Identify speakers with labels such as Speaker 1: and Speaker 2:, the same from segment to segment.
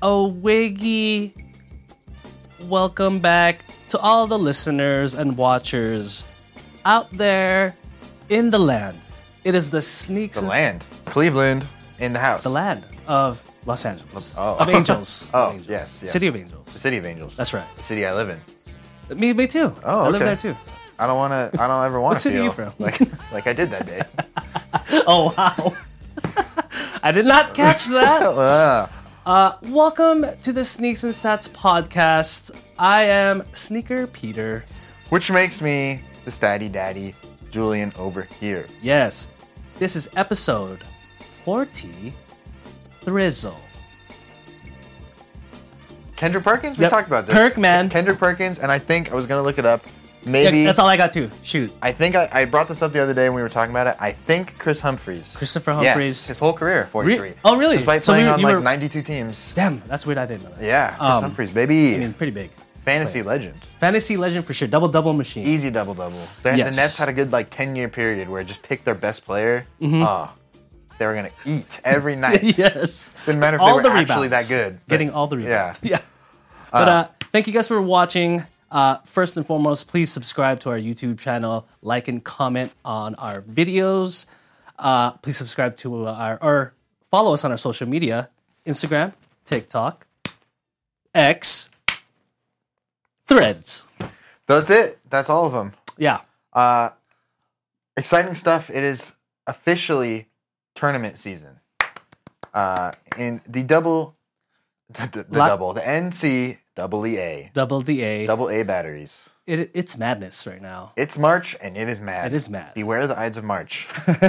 Speaker 1: Oh, Wiggy. Welcome back to all the listeners and watchers out there in the land. It is the Sneaks
Speaker 2: The land. Cleveland in the house.
Speaker 1: The land of Los Angeles.
Speaker 2: Oh.
Speaker 1: Of Angels.
Speaker 2: Oh,
Speaker 1: Of Angels.
Speaker 2: yes.
Speaker 1: City of Angels.
Speaker 2: The City of Angels.
Speaker 1: That's right.
Speaker 2: The city I live in.
Speaker 1: Me too.
Speaker 2: Oh,
Speaker 1: I live
Speaker 2: okay.
Speaker 1: there too.
Speaker 2: I don't ever want
Speaker 1: What
Speaker 2: to
Speaker 1: city are
Speaker 2: feel
Speaker 1: you from?
Speaker 2: like I did that day.
Speaker 1: Oh, wow. I did not catch that. Welcome to the Sneaks and Stats podcast. I am Sneaker Peter.
Speaker 2: Which makes me the statty daddy Julian over here.
Speaker 1: Yes, this is episode 40, Thrizzle.
Speaker 2: Kendrick Perkins? We
Speaker 1: Yep.
Speaker 2: talked about this.
Speaker 1: Perk, man.
Speaker 2: Kendrick Perkins, and I think I was going to look it up.
Speaker 1: Yeah,
Speaker 2: Maybe.
Speaker 1: that's all I got too. Shoot.
Speaker 2: I think I brought this up the other day when we were talking about it. I think Chris Humphries.
Speaker 1: Christopher Humphries.
Speaker 2: Yes, his whole career, 43.
Speaker 1: Oh, really?
Speaker 2: Despite
Speaker 1: So
Speaker 2: playing
Speaker 1: you
Speaker 2: on
Speaker 1: were-
Speaker 2: 92 teams.
Speaker 1: Damn, that's weird. I didn't know that.
Speaker 2: Yeah, Chris Humphries, baby.
Speaker 1: I mean, pretty big.
Speaker 2: Fantasy legend.
Speaker 1: Fantasy legend for sure. Double machine.
Speaker 2: Easy double-double. The
Speaker 1: Yes.
Speaker 2: Nets had a good 10-year period where it just picked their best player. Oh, they were going to eat every night.
Speaker 1: Yes.
Speaker 2: Didn't matter if
Speaker 1: All
Speaker 2: they
Speaker 1: the
Speaker 2: were actually
Speaker 1: rebounds.
Speaker 2: that good. but-
Speaker 1: Getting all the rebounds.
Speaker 2: Yeah.
Speaker 1: Yeah. But thank you guys for watching. First and foremost, please subscribe to our YouTube channel, like and comment on our videos. Please subscribe to or follow us on our social media, Instagram, TikTok, X, Threads.
Speaker 2: That's it. That's all of them.
Speaker 1: Yeah.
Speaker 2: Exciting stuff. It is officially tournament season. In the double, the NCAA,
Speaker 1: Double A.
Speaker 2: batteries.
Speaker 1: It's madness right now.
Speaker 2: It's March and it is mad.
Speaker 1: It is mad.
Speaker 2: Beware the Ides of March.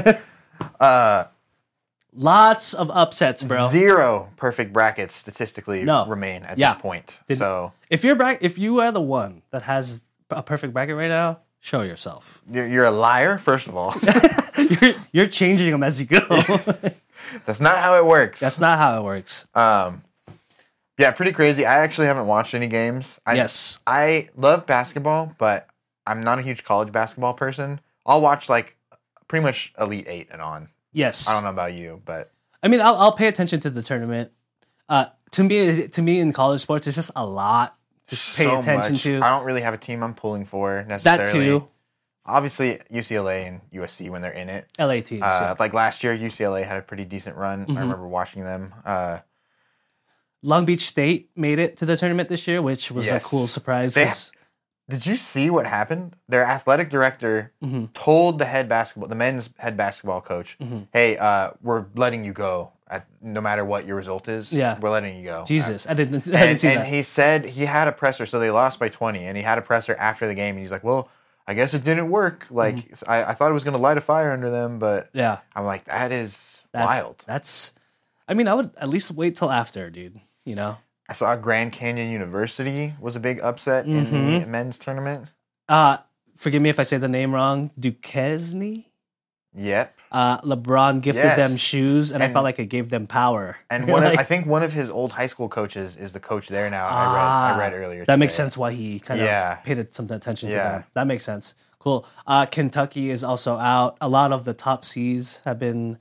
Speaker 1: Lots of upsets, bro.
Speaker 2: 0 perfect brackets statistically
Speaker 1: No.
Speaker 2: remain at
Speaker 1: Yeah.
Speaker 2: this point.
Speaker 1: Did-
Speaker 2: So
Speaker 1: If you are the one that has a perfect bracket right now, show yourself.
Speaker 2: you're a liar, first of all.
Speaker 1: You're changing them as you go.
Speaker 2: That's not how it works.
Speaker 1: That's not how it works.
Speaker 2: Yeah, pretty crazy. I actually haven't watched any games.
Speaker 1: Yes.
Speaker 2: I love basketball, but I'm not a huge college basketball person. I'll watch pretty much Elite 8 and on.
Speaker 1: Yes.
Speaker 2: I don't know about you, but
Speaker 1: I mean, I'll pay attention to the tournament. To me, in college sports, it's just a lot to pay
Speaker 2: so
Speaker 1: attention
Speaker 2: much.
Speaker 1: to.
Speaker 2: I don't really have a team I'm pulling for necessarily.
Speaker 1: That too.
Speaker 2: Obviously, UCLA and USC when they're in it.
Speaker 1: LA teams. yeah.
Speaker 2: Like last year, UCLA had a pretty decent run.
Speaker 1: Mm-hmm.
Speaker 2: I remember watching them.
Speaker 1: Long Beach State made it to the tournament this year, which was a
Speaker 2: Yes.
Speaker 1: cool surprise.
Speaker 2: They-
Speaker 1: 'cause-
Speaker 2: Did you see what happened? Their athletic director
Speaker 1: Mm-hmm.
Speaker 2: told the men's head basketball coach, "Hey, we're letting you go. No matter what your result is,
Speaker 1: Yeah.
Speaker 2: we're letting you go."
Speaker 1: Jesus, I didn't
Speaker 2: And
Speaker 1: see that.
Speaker 2: he said he had a presser, so they lost by 20, and he had a presser after the game, and he's like, "Well, I guess it didn't work. Like I thought it was going to light a fire under them, but
Speaker 1: Yeah.
Speaker 2: I'm like, that is
Speaker 1: That-
Speaker 2: wild."
Speaker 1: I mean, I would at least wait till after, dude. You know?
Speaker 2: I saw Grand Canyon University was a big upset in
Speaker 1: Mm-hmm.
Speaker 2: the men's tournament.
Speaker 1: Forgive me if I say the name wrong. Duquesne?
Speaker 2: Yep.
Speaker 1: LeBron gifted
Speaker 2: Yes.
Speaker 1: them shoes, and I
Speaker 2: And-
Speaker 1: felt like it gave them power.
Speaker 2: And
Speaker 1: Like,
Speaker 2: I think one of his old high school coaches is the coach there now. I read earlier.
Speaker 1: That makes
Speaker 2: today.
Speaker 1: sense why he kind
Speaker 2: Yeah.
Speaker 1: of paid some attention to
Speaker 2: Yeah.
Speaker 1: them. That makes sense. Cool. Kentucky is also out. A lot of the top seeds have been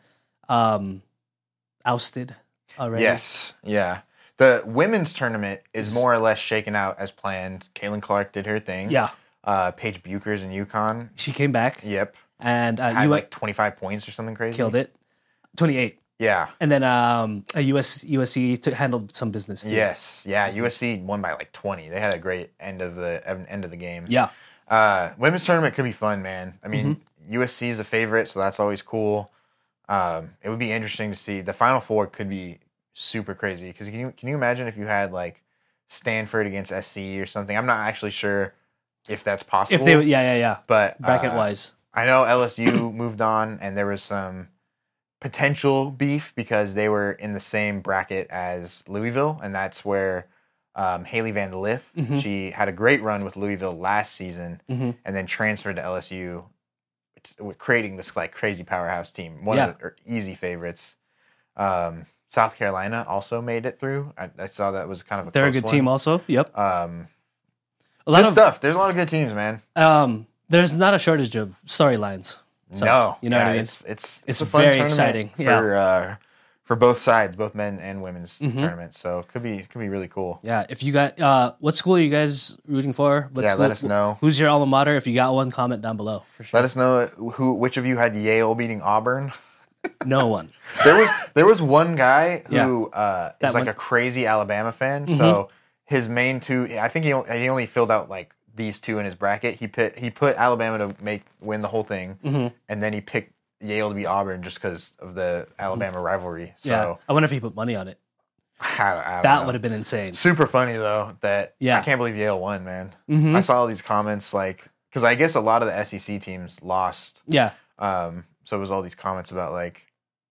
Speaker 1: ousted already.
Speaker 2: Yes. Yeah. The women's tournament is more or less shaken out as planned. Caitlin Clark did her thing.
Speaker 1: Yeah.
Speaker 2: Paige Buchers in UConn.
Speaker 1: She came back,
Speaker 2: Yep.
Speaker 1: and
Speaker 2: Had
Speaker 1: you
Speaker 2: 25 points or something crazy.
Speaker 1: killed it. 28.
Speaker 2: Yeah.
Speaker 1: And then USC handled some business too.
Speaker 2: Yes. Yeah. USC won by 20. They had a great end of the game.
Speaker 1: Yeah.
Speaker 2: Women's tournament could be fun, man. I mean,
Speaker 1: Mm-hmm.
Speaker 2: USC is a favorite, so that's always cool. It would be interesting to see. The Final Four could be super crazy because can you imagine if you had Stanford against SC or something? I'm not actually sure if that's possible.
Speaker 1: If they, yeah.
Speaker 2: but
Speaker 1: Bracket wise.
Speaker 2: I know LSU moved on, and there was some potential beef because they were in the same bracket as Louisville, and that's where Haley Van Lith, she had a great run with Louisville last season, and then transferred to LSU, creating this crazy powerhouse team. One of the easy favorites. South Carolina also made it through. I saw that was kind of a
Speaker 1: They're a
Speaker 2: close
Speaker 1: good team
Speaker 2: one.
Speaker 1: also. Yep.
Speaker 2: A
Speaker 1: A lot
Speaker 2: good
Speaker 1: of
Speaker 2: stuff. There's a lot of good teams, man.
Speaker 1: There's not a shortage of storylines. So,
Speaker 2: No,
Speaker 1: you know what I mean?
Speaker 2: It's
Speaker 1: It's
Speaker 2: a fun
Speaker 1: very
Speaker 2: tournament
Speaker 1: exciting.
Speaker 2: for for both sides, both men and women's tournaments. So it could be really cool.
Speaker 1: Yeah, if you got, what school are you guys rooting for? What school,
Speaker 2: let us know.
Speaker 1: Who's your alma mater? If you got one, comment down below for sure.
Speaker 2: Let us know which of you had Yale beating Auburn.
Speaker 1: No one.
Speaker 2: There was one guy who is like
Speaker 1: one.
Speaker 2: a crazy Alabama fan. So his main two, I think he only filled out like these two in his bracket. He put Alabama to win the whole thing, and then he picked Yale to beat Auburn just because of the Alabama rivalry. So
Speaker 1: Yeah, I wonder if he put money on it.
Speaker 2: I don't
Speaker 1: That
Speaker 2: know.
Speaker 1: would have been insane.
Speaker 2: Super funny though. I can't believe Yale won, man. I saw all these comments like because I guess a lot of the SEC teams lost.
Speaker 1: Yeah.
Speaker 2: So it was all these comments about like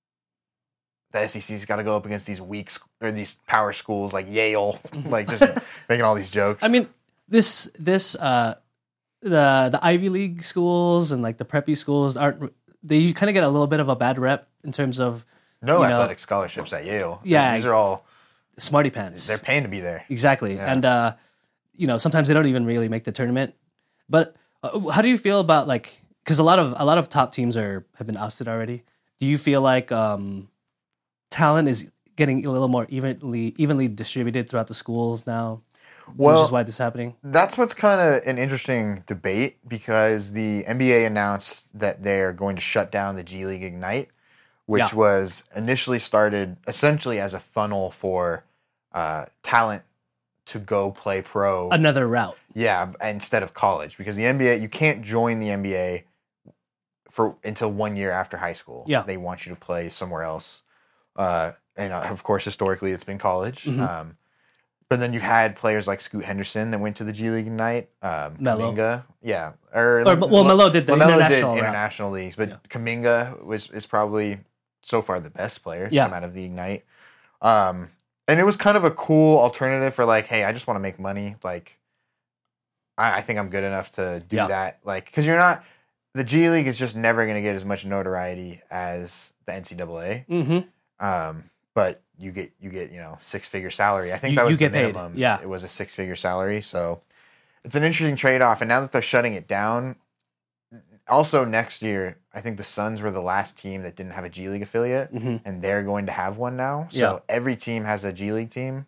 Speaker 2: the SEC's got to go up against these these power schools like Yale, like just making all these jokes.
Speaker 1: I mean, the Ivy League schools and like the preppy schools they kind of get a little bit of a bad rep in terms of
Speaker 2: no athletic scholarships at Yale.
Speaker 1: Yeah,
Speaker 2: these are all
Speaker 1: smarty pants.
Speaker 2: They're paying to be there.
Speaker 1: Exactly,
Speaker 2: Yeah.
Speaker 1: and sometimes they don't even really make the tournament. But how do you feel about like because a lot of top teams have been ousted already? Do you feel like talent is getting a little more evenly distributed throughout the schools now?
Speaker 2: Well,
Speaker 1: which is why this is happening.
Speaker 2: That's what's kind of an interesting debate because the NBA announced that they're going to shut down the G League Ignite, which was initially started essentially as a funnel for talent to go play pro.
Speaker 1: Another route.
Speaker 2: Yeah, instead of college because the NBA, you can't join the NBA until 1 year after high school.
Speaker 1: Yeah.
Speaker 2: They want you to play somewhere else. And of course, historically, it's been college. But then you had players like Scoot Henderson that went to the G League Ignite.
Speaker 1: Melo.
Speaker 2: Kuminga, yeah.
Speaker 1: Melo did the international route.
Speaker 2: international leagues, but Kuminga is probably so far the best player to come out of the Ignite. And it was kind of a cool alternative for like, hey, I just want to make money. Like, I think I'm good enough to do that. Like, because the G League is just never going to get as much notoriety as the NCAA. But you get 6-figure salary. I think that was the minimum.
Speaker 1: Paid. Yeah,
Speaker 2: it was a 6-figure salary. So it's an interesting trade off. And now that they're shutting it down, also next year, I think the Suns were the last team that didn't have a G League affiliate, and they're going to have one now. So every team has a G League team.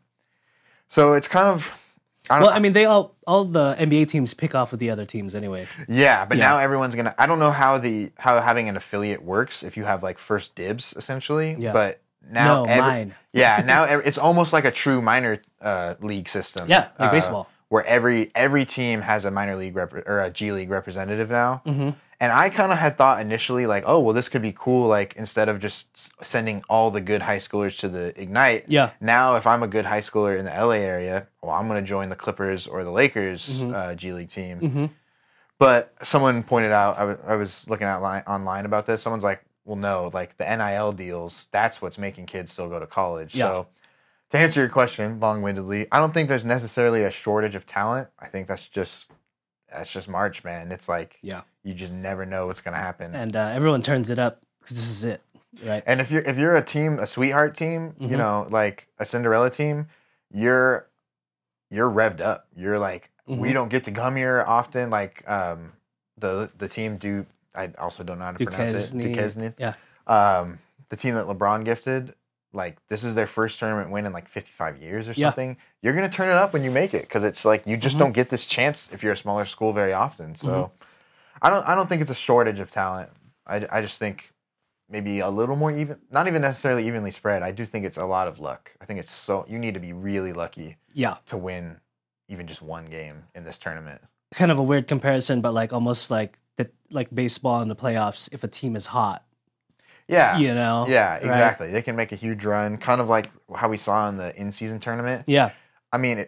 Speaker 2: So it's kind of.
Speaker 1: I mean, they all the NBA teams pick off with the other teams anyway.
Speaker 2: Yeah, but now everyone's gonna. I don't know how having an affiliate works if you have like first dibs essentially. Yeah. But now
Speaker 1: mine.
Speaker 2: Yeah, now it's almost like a true minor league system.
Speaker 1: Yeah, like baseball,
Speaker 2: where every team has a minor league or a G League representative now. And I kind of had thought initially like, oh well, this could be cool. Like instead of just sending all the good high schoolers to the Ignite. Yeah. Now if I'm a good high schooler in the LA area, well, I'm going to join the Clippers or the Lakers G League team. But someone pointed out, I was looking at online about this. Someone's like, well, no, like the NIL deals, that's what's making kids still go to college. Yeah. So to answer your question long-windedly, I don't think there's necessarily a shortage of talent. I think that's just March, man. It's like you just never know what's going to happen.
Speaker 1: And everyone turns it up because this is it, right?
Speaker 2: And if you're a team, a sweetheart team, you know, like a Cinderella team, you're revved up. You're like, we don't get to come here often. Like the team I also don't know how to pronounce it. Duquesne. Yeah. The team that LeBron gifted, like this is their first tournament win in like 55 years or something. You're gonna turn it up when you make it because it's like you just don't get this chance if you're a smaller school very often. So I don't think it's a shortage of talent. I just think maybe a little more even, not even necessarily evenly spread. I do think it's a lot of luck. I think you need to be really lucky to win even just one game in this tournament.
Speaker 1: Kind of a weird comparison, but like almost like baseball in the playoffs. If a team is hot,
Speaker 2: yeah,
Speaker 1: right?
Speaker 2: Exactly. They can make a huge run, kind of like how we saw in the in-season tournament.
Speaker 1: Yeah,
Speaker 2: I mean,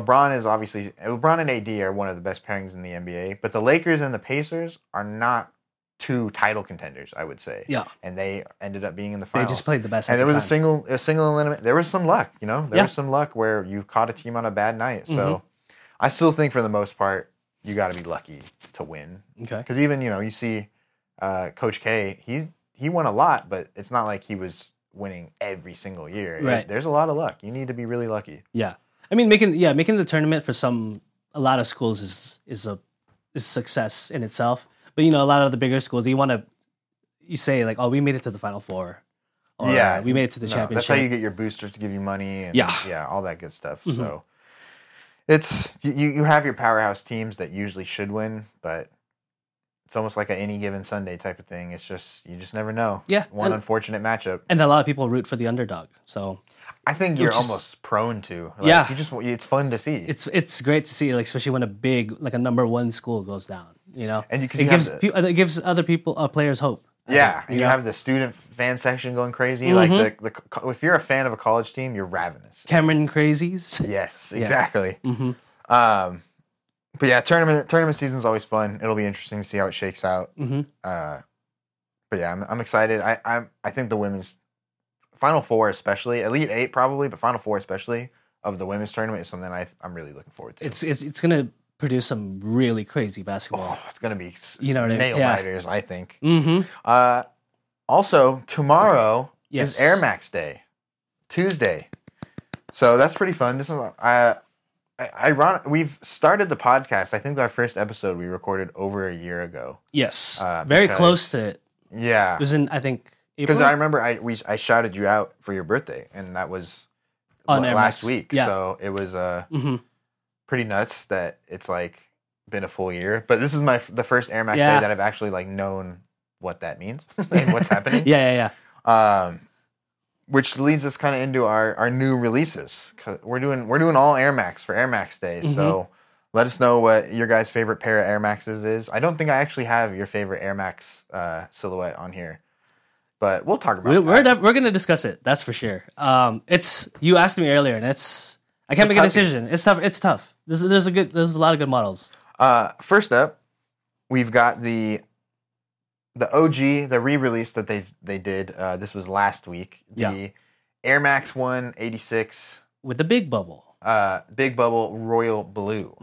Speaker 2: LeBron and AD are one of the best pairings in the NBA, but the Lakers and the Pacers are not two title contenders, I would say. Yeah, and they ended up being in the finals.
Speaker 1: They just played the best,
Speaker 2: and it was a single elimination. There was some luck, There was some luck where you caught a team on a bad night. So I still think for the most part, you got to be lucky to win. Okay. Because even, you see Coach K, he won a lot, but it's not like he was winning every single year. Right. There's a lot of luck. You need to be really lucky.
Speaker 1: Yeah. I mean, making the tournament for a lot of schools is a success in itself. But, a lot of the bigger schools, you say like, oh, we made it to the Final Four. or we made it to the championship.
Speaker 2: That's how you get your boosters to give you money. And,
Speaker 1: Yeah.
Speaker 2: all that good stuff. So it's you have your powerhouse teams that usually should win, but it's almost like an any given Sunday type of thing. It's just you just never know.
Speaker 1: Yeah,
Speaker 2: one unfortunate matchup,
Speaker 1: and a lot of people root for the underdog. So
Speaker 2: I think you're almost prone to. Like, it's fun to see.
Speaker 1: It's great to see, like especially when a big like a number one school goes down. You know,
Speaker 2: and
Speaker 1: it gives other people players hope.
Speaker 2: Yeah, and you have the student fan section going crazy. Like if you're a fan of a college team, you're ravenous.
Speaker 1: Cameron crazies.
Speaker 2: Yes, exactly. But yeah, tournament season is always fun. It'll be interesting to see how it shakes out. But yeah, I'm excited. I think the women's Final Four, especially Elite Eight, probably, but Final Four, especially of the women's tournament, is something I'm really looking forward to.
Speaker 1: It's gonna produce some really crazy basketball.
Speaker 2: Oh, it's gonna be
Speaker 1: nail
Speaker 2: biters, I think. Also, tomorrow is Air Max Day, Tuesday. So that's pretty fun. This is ironic. We've started the podcast. I think our first episode we recorded over a year ago.
Speaker 1: Yes, very close to it.
Speaker 2: Yeah,
Speaker 1: it was in I think April.
Speaker 2: Because I remember I shouted you out for your birthday, and that was last week. Yeah. So it was pretty nuts that it's like been a full year. But this is the first Air Max Day that I've actually like known what that means and what's happening.
Speaker 1: Yeah.
Speaker 2: Which leads us kind of into our new releases. We're doing all Air Max for Air Max Day. So let us know what your guys' favorite pair of Air Maxes is. I don't think I actually have your favorite Air Max silhouette on here, but we'll talk about it.
Speaker 1: We're going to discuss it. That's for sure. You asked me earlier, and I can't make a decision. It's tough. There's a lot of good models.
Speaker 2: First up, we've got the OG, the re-release that they did. This was last week. The Air Max 1 86
Speaker 1: with the big bubble.
Speaker 2: Big bubble royal blue.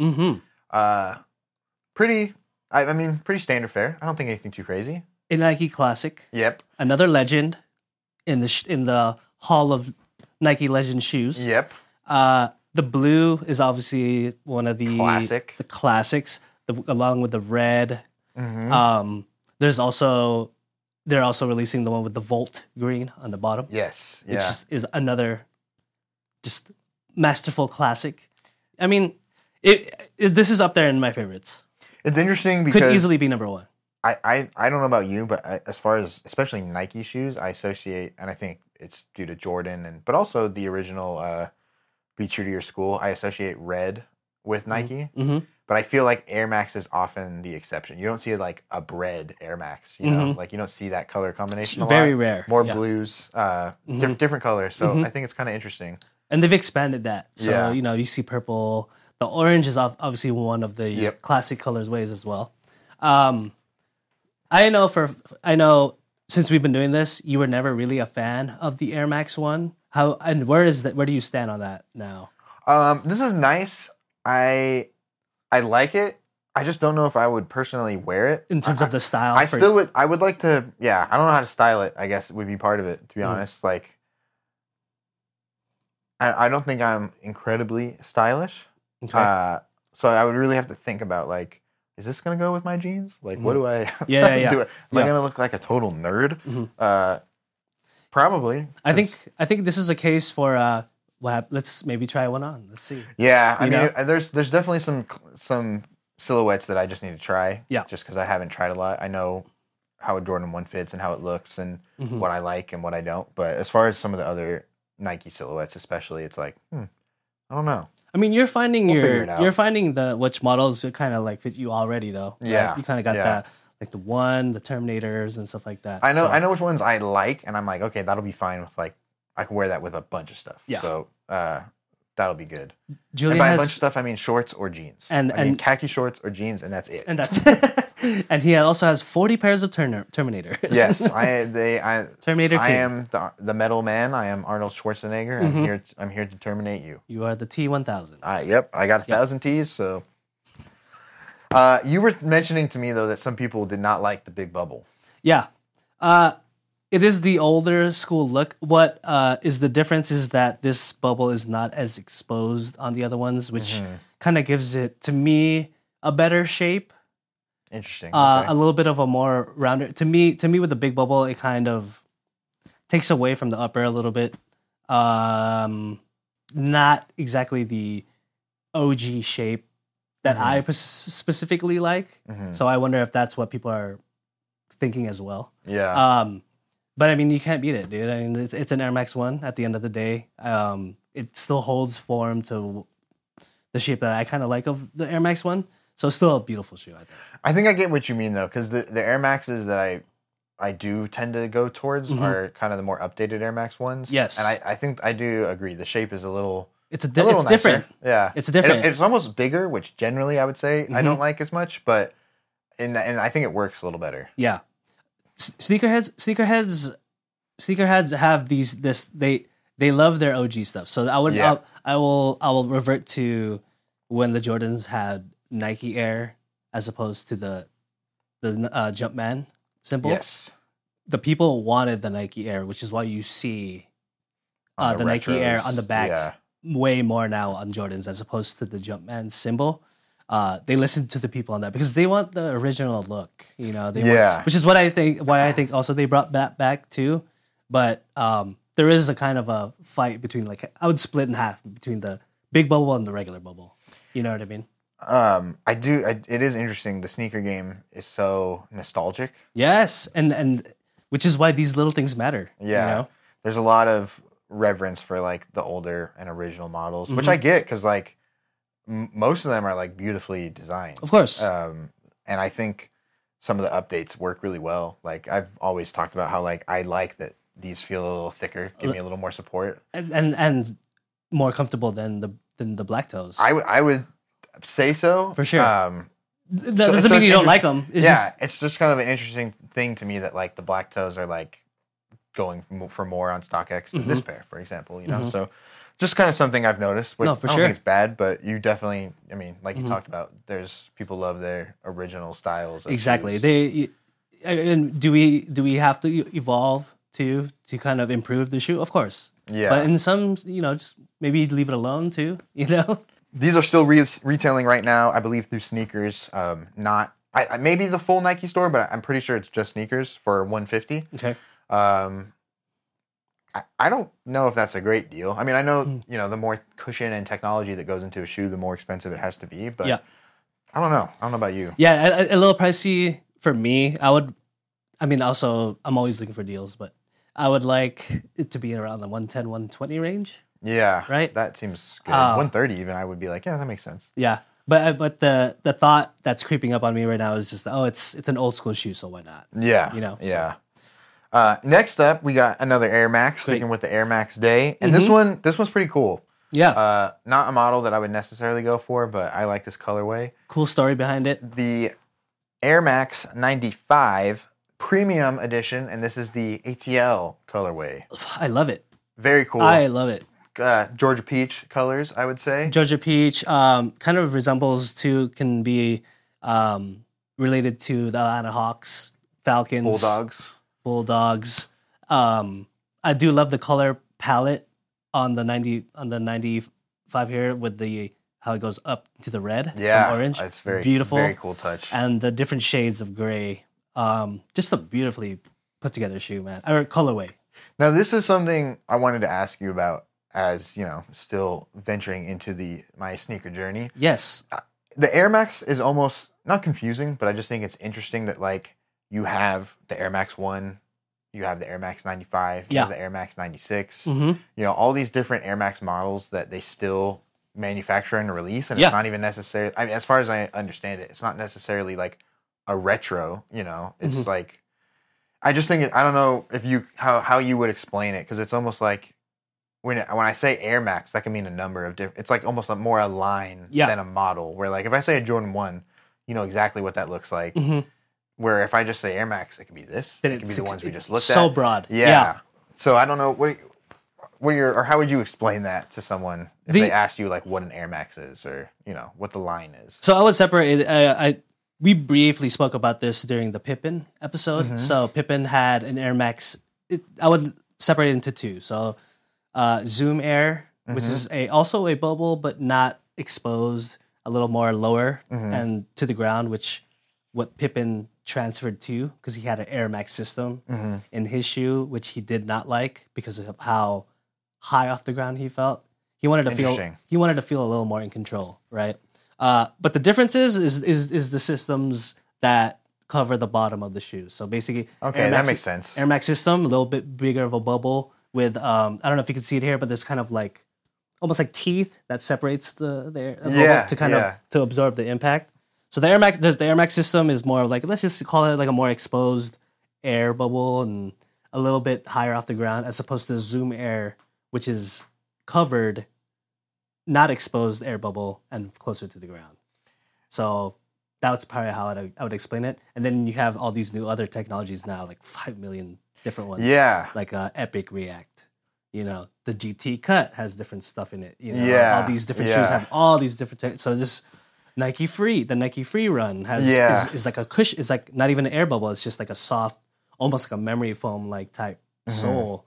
Speaker 2: Pretty standard fare. I don't think anything too crazy.
Speaker 1: A Nike classic.
Speaker 2: Yep.
Speaker 1: Another legend in the Hall of Nike Legend shoes.
Speaker 2: Yep.
Speaker 1: The blue is obviously one of the classics. Along with the red. They're also releasing the one with the Volt green on the bottom.
Speaker 2: Yes. Yeah.
Speaker 1: It is another just masterful classic. I mean, this is up there in my favorites.
Speaker 2: It's interesting because
Speaker 1: could easily be number one.
Speaker 2: I don't know about you, but as far as especially Nike shoes, I associate, and I think it's due to Jordan but also the original Be True to Your School. I associate red with Nike. But I feel like Air Max is often the exception. You don't see like a bread Air Max, you know, like you don't see that color combination.
Speaker 1: Very rare.
Speaker 2: More blues, different colors. So I think it's kind of interesting.
Speaker 1: And they've expanded that. So you see purple. The orange is obviously one of the classic colorways as well. I know since we've been doing this, you were never really a fan of the Air Max 1. Where do you stand on that now?
Speaker 2: This is nice. I like it. I just don't know if I would personally wear it.
Speaker 1: In terms of the style?
Speaker 2: I would like to, I don't know how to style it, I guess would be part of it, to be honest. Like, I don't think I'm incredibly stylish. Okay. So I would really have to think about, like, is this going to go with my jeans? Like, what do I do? Am I going to look like a total nerd? Probably.
Speaker 1: I think this is a case for... let's maybe try one on. Let's see.
Speaker 2: Yeah, I mean, there's definitely some silhouettes that I just need to try.
Speaker 1: Yeah.
Speaker 2: Just because I haven't tried a lot. I know how a Jordan 1 fits and how it looks and what I like and what I don't. But as far as some of the other Nike silhouettes, especially, it's like, I don't know.
Speaker 1: I mean, you're finding which models kind of like fit you already, though. Right?
Speaker 2: Yeah.
Speaker 1: You kind of got that, like the Terminators and stuff like that.
Speaker 2: I know which ones I like, and I'm like, okay, that'll be fine with like. I can wear that with a bunch of stuff. Yeah. So that'll be good.
Speaker 1: Julian
Speaker 2: and by a bunch of stuff, I mean shorts or jeans. I mean khaki shorts or jeans, and that's it.
Speaker 1: And he also has 40 pairs of Terminators.
Speaker 2: Yes,
Speaker 1: Terminator King.
Speaker 2: I am the metal man. I am Arnold Schwarzenegger. I'm here to terminate you.
Speaker 1: You are the T-1000.
Speaker 2: Yep, I got 1,000 Ts. So, you were mentioning to me though that some people did not like the big bubble.
Speaker 1: Yeah. It is the older school look. What is the difference is that this bubble is not as exposed on the other ones, which kind of gives it, to me, a better shape.
Speaker 2: Interesting.
Speaker 1: A little bit of a more rounded. To me, with the big bubble, it kind of takes away from the upper a little bit. Not exactly the OG shape that I specifically like. So I wonder if that's what people are thinking as well.
Speaker 2: Yeah.
Speaker 1: But I mean, you can't beat it, dude. I mean, it's an Air Max 1 at the end of the day. It still holds form to the shape that I kind of like of the Air Max 1. So it's still a beautiful shoe, I think.
Speaker 2: I think I get what you mean, though, because the Air Maxes that I do tend to go towards are kind of the more updated Air Max ones.
Speaker 1: Yes.
Speaker 2: And I think I do agree. The shape is a little...
Speaker 1: It's
Speaker 2: nicer.
Speaker 1: different.
Speaker 2: Yeah.
Speaker 1: It's different.
Speaker 2: It's almost bigger, which generally I would say I don't like as much, but and I think it works a little better.
Speaker 1: Yeah. Sneakerheads have they love their OG stuff. So I will revert to when the Jordans had Nike Air as opposed to the Jumpman symbol.
Speaker 2: Yes.
Speaker 1: The people wanted the Nike Air, which is why you see the Nike Air on the back way more now on Jordans as opposed to the Jumpman symbol. They listen to the people on that because they want the original look, you know. Which is what I think. Why I think also they brought that back too. But there is a kind of a fight between, like, I would split in half between the big bubble and the regular bubble. You know what I mean?
Speaker 2: I do. It is interesting. The sneaker game is so nostalgic.
Speaker 1: Yes, and which is why these little things matter.
Speaker 2: Yeah,
Speaker 1: you know?
Speaker 2: There's a lot of reverence for like the older and original models, which I get because like most of them are like beautifully designed,
Speaker 1: of course.
Speaker 2: And I think some of the updates work really well. Like I've always talked about how like I like that these feel a little thicker, give me a little more support,
Speaker 1: and more comfortable than the black toes.
Speaker 2: I would say so
Speaker 1: for sure. That doesn't mean you don't like them.
Speaker 2: It's just kind of an interesting thing to me that like the black toes are like going for more on StockX than this pair, for example. You know, so just kind of something I've noticed. I don't think it's bad, but you definitely, I mean, like you talked about, there's people love their original styles.
Speaker 1: Exactly. And do we have to evolve to kind of improve the shoe? Of course.
Speaker 2: Yeah.
Speaker 1: But in some, you know, just maybe leave it alone too. You know.
Speaker 2: These are still retailing right now, I believe, through Sneakers. Not maybe the full Nike store, but I'm pretty sure it's just Sneakers for $150.
Speaker 1: Okay.
Speaker 2: I don't know if that's a great deal. I mean, I know you know the more cushion and technology that goes into a shoe, the more expensive it has to be. But I don't know. I don't know about you.
Speaker 1: Yeah, a little pricey for me. I mean, also I'm always looking for deals, but I would like it to be around the 110, 120 range.
Speaker 2: Yeah,
Speaker 1: right.
Speaker 2: That seems good. 130 even. I would be like, yeah, that makes sense.
Speaker 1: Yeah, but the thought that's creeping up on me right now is just, it's an old school shoe, so why not?
Speaker 2: Yeah,
Speaker 1: you know.
Speaker 2: Yeah. So. Next up, we got another Air Max. Sticking with the Air Max Day, and this one's pretty cool.
Speaker 1: Yeah.
Speaker 2: Not a model that I would necessarily go for, but I like this colorway.
Speaker 1: Cool story behind it.
Speaker 2: The Air Max 95 Premium Edition, and this is the ATL colorway.
Speaker 1: I love it.
Speaker 2: Very cool.
Speaker 1: I love it.
Speaker 2: Georgia Peach colors, I would say.
Speaker 1: Georgia Peach kind of can be related to the Atlanta Hawks, Falcons, Bulldogs. I do love the color palette on the 95 here with how it goes up to the red from orange.
Speaker 2: It's very
Speaker 1: beautiful,
Speaker 2: very cool touch,
Speaker 1: and the different shades of gray. Just a beautifully put together shoe, man, or colorway.
Speaker 2: Now, this is something I wanted to ask you about. As you know, still venturing into my sneaker journey.
Speaker 1: Yes,
Speaker 2: the Air Max is almost not confusing, but I just think it's interesting that like you have the Air Max 1, you have the Air Max 95, you have the Air Max 96. You know, all these different Air Max models that they still manufacture and release, and it's not even necessarily. I mean, as far as I understand it, it's not necessarily like a retro. You know, it's like I just think I don't know if how you would explain it, because it's almost like. When I say Air Max, that can mean a number of different. It's like almost more a line than a model. Where like if I say a Jordan 1, you know exactly what that looks like. Where if I just say Air Max, it could be this. It could be the ones we just looked at.
Speaker 1: So broad.
Speaker 2: Yeah. So I don't know or how would you explain that to someone if they asked you like what an Air Max is, or you know what the line is.
Speaker 1: So I would separate it. We briefly spoke about this during the Pippen episode. So Pippen had an Air Max. I would separate it into two. So. Zoom Air, which is also a bubble but not exposed, a little more lower and to the ground, which what Pippen transferred to because he had an Air Max system in his shoe, which he did not like because of how high off the ground he felt. He wanted to feel a little more in control, right? But the difference is the systems that cover the bottom of the shoe. So basically,
Speaker 2: that makes sense.
Speaker 1: Air Max system, a little bit bigger of a bubble with I don't know if you can see it here, but there's kind of like almost like teeth that separates the bubble to kind of to absorb the impact. So the Air Max system is more of like, let's just call it like a more exposed air bubble and a little bit higher off the ground, as opposed to Zoom Air, which is covered, not exposed air bubble and closer to the ground. So that's probably how I would explain it. And then you have all these new other technologies now, like 5 million different ones.
Speaker 2: Yeah.
Speaker 1: Like Epic React. You know, the GT Cut has different stuff in it. You know, all these different shoes have all these different. So this Nike Free, the Nike Free Run has is like a cushion. It's like not even an air bubble. It's just like a soft, almost like a memory foam like type sole.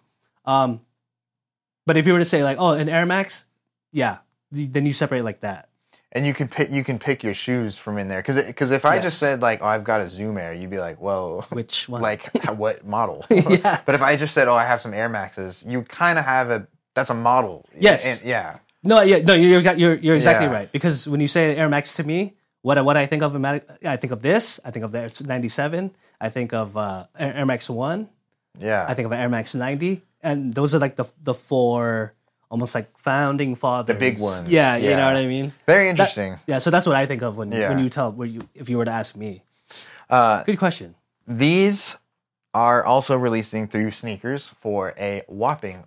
Speaker 1: But if you were to say like, oh, an Air Max, then you separate like that.
Speaker 2: And you can pick your shoes from in there, because if I just said like, oh, I've got a Zoom Air, you'd be like, well,
Speaker 1: which one?
Speaker 2: Like what model? But if I just said, oh, I have some Air Maxes, you kind of have that's a model.
Speaker 1: Yes.
Speaker 2: And,
Speaker 1: No, you're exactly right, because when you say Air Max to me, what I think of, I think of this. I think of the 97. I think of Air Max 1.
Speaker 2: Yeah.
Speaker 1: I think of Air Max 90, and those are like the four. Almost like founding fathers.
Speaker 2: The big ones.
Speaker 1: Yeah, you know what I mean?
Speaker 2: Very interesting.
Speaker 1: So that's what I think of when if you were to ask me. Good question.
Speaker 2: These are also releasing through sneakers for a whopping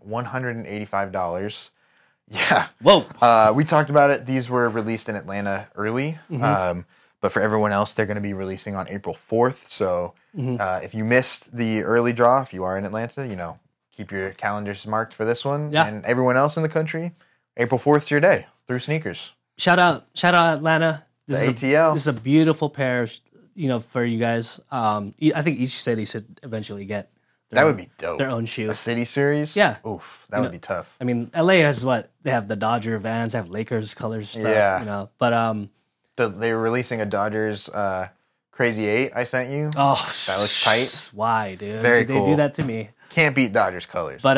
Speaker 2: $185. Yeah.
Speaker 1: Whoa.
Speaker 2: We talked about it. These were released in Atlanta early. But for everyone else, they're going to be releasing on April 4th. So if you missed the early draw, if you are in Atlanta, keep your calendars marked for this one.
Speaker 1: Yeah.
Speaker 2: And everyone else in the country, April 4th is your day through sneakers.
Speaker 1: Shout out Atlanta.
Speaker 2: The ATL.
Speaker 1: This is a beautiful pair, for you guys. I think each city should eventually get
Speaker 2: would be dope.
Speaker 1: Their own shoe.
Speaker 2: A city series?
Speaker 1: Yeah.
Speaker 2: Oof, that would be tough.
Speaker 1: I mean, LA has they have the Dodger Vans, they have Lakers colors stuff, but
Speaker 2: they're releasing a Dodgers Crazy 8 I sent you.
Speaker 1: Oh,
Speaker 2: that looks tight.
Speaker 1: Why, dude?
Speaker 2: Very
Speaker 1: cool. They do that to me.
Speaker 2: Can't beat Dodgers colors.
Speaker 1: But